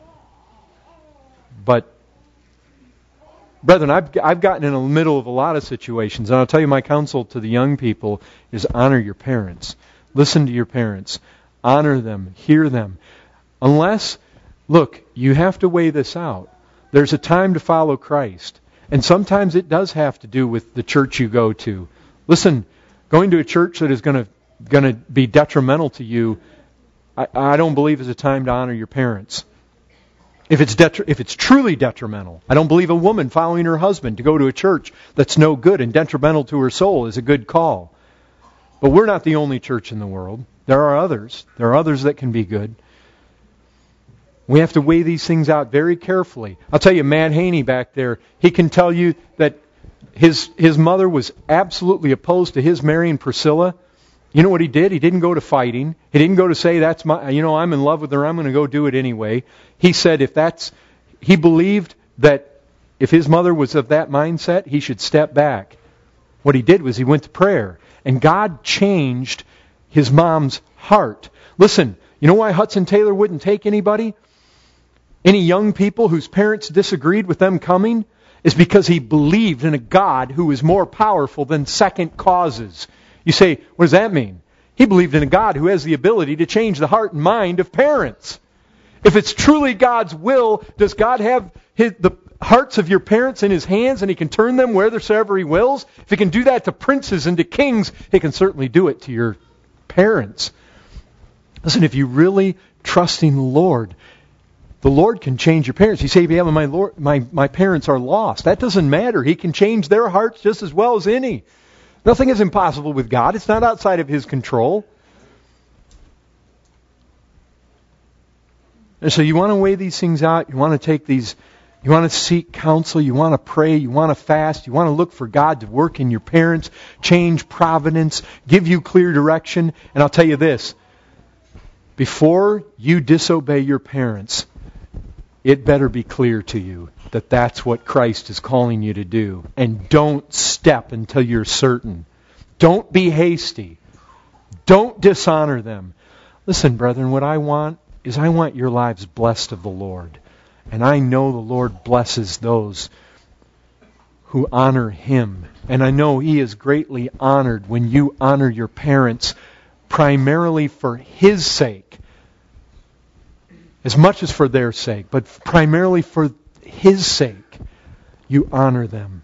But brethren, I've, I've gotten in the middle of a lot of situations, and I'll tell you my counsel to the young people is honor your parents. Listen to your parents. Honor them. Hear them. Unless, look, you have to weigh this out. There's a time to follow Christ. And sometimes it does have to do with the church you go to. Listen, going to a church that is going to going to be detrimental to you, I, I don't believe is a time to honor your parents. If it's detri- if it's truly detrimental, I don't believe a woman following her husband to go to a church that's no good and detrimental to her soul is a good call. But we're not the only church in the world. There are others. There are others that can be good. We have to weigh these things out very carefully. I'll tell you, Matt Haney back there, he can tell you that his his mother was absolutely opposed to his marrying Priscilla. You know what he did? He didn't go to fighting. He didn't go to say, that's my, you know, I'm in love with her, I'm going to go do it anyway. He said if that's, he believed that if his mother was of that mindset, he should step back. What he did was he went to prayer. And God changed his mom's heart. Listen, you know why Hudson Taylor wouldn't take anybody? Any young people whose parents disagreed with them coming? Is because he believed in a God who is more powerful than second causes. You say, what does that mean? He believed in a God who has the ability to change the heart and mind of parents. If it's truly God's will, does God have his, the hearts of your parents in His hands and He can turn them wheresoever He wills? If He can do that to princes and to kings, He can certainly do it to your parents. Listen, if you really trust in the Lord, The Lord can change your parents. You say, yeah, but my, Lord, my, my parents are lost. That doesn't matter. He can change their hearts just as well as any. Nothing is impossible with God. It's not outside of His control. And so you want to weigh these things out. You want to take these, you want to seek counsel. You want to pray. You want to fast. You want to look for God to work in your parents, change providence, give you clear direction. And I'll tell you this, before you disobey your parents, it better be clear to you that that's what Christ is calling you to do. And don't step until you're certain. Don't be hasty. Don't dishonor them. Listen, brethren, what I want is I want your lives blessed of the Lord. And I know the Lord blesses those who honor Him. And I know He is greatly honored when you honor your parents primarily for His sake. As much as for their sake, but primarily for His sake, you honor them.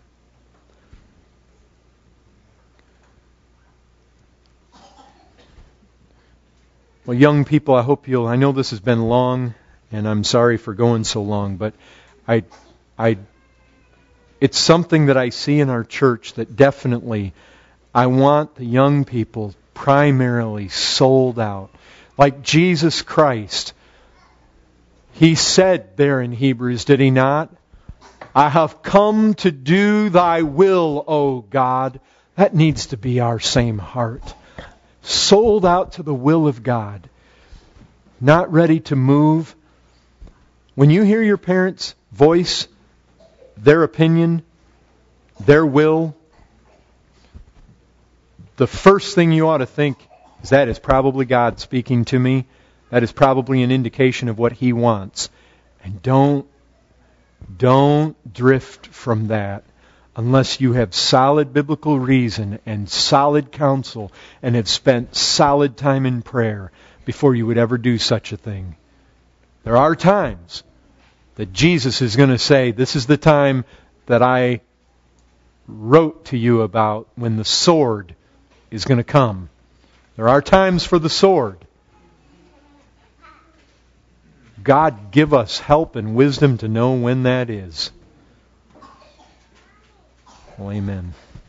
Well, young people, I hope you'll, I know this has been long, and I'm sorry for going so long, but I, I, it's something that I see in our church that definitely I want the young people primarily sold out. Like Jesus Christ. He said there in Hebrews, did He not? I have come to do Thy will, O God. That needs to be our same heart. Sold out to the will of God. Not ready to move. When you hear your parents voice their opinion, their will, the first thing you ought to think is that is probably God speaking to me. That is probably an indication of what He wants. And don't, don't drift from that unless you have solid biblical reason and solid counsel and have spent solid time in prayer before you would ever do such a thing. There are times that Jesus is going to say, this is the time that I wrote to you about when the sword is going to come. There are times for the sword. God give us help and wisdom to know when that is. Well, amen.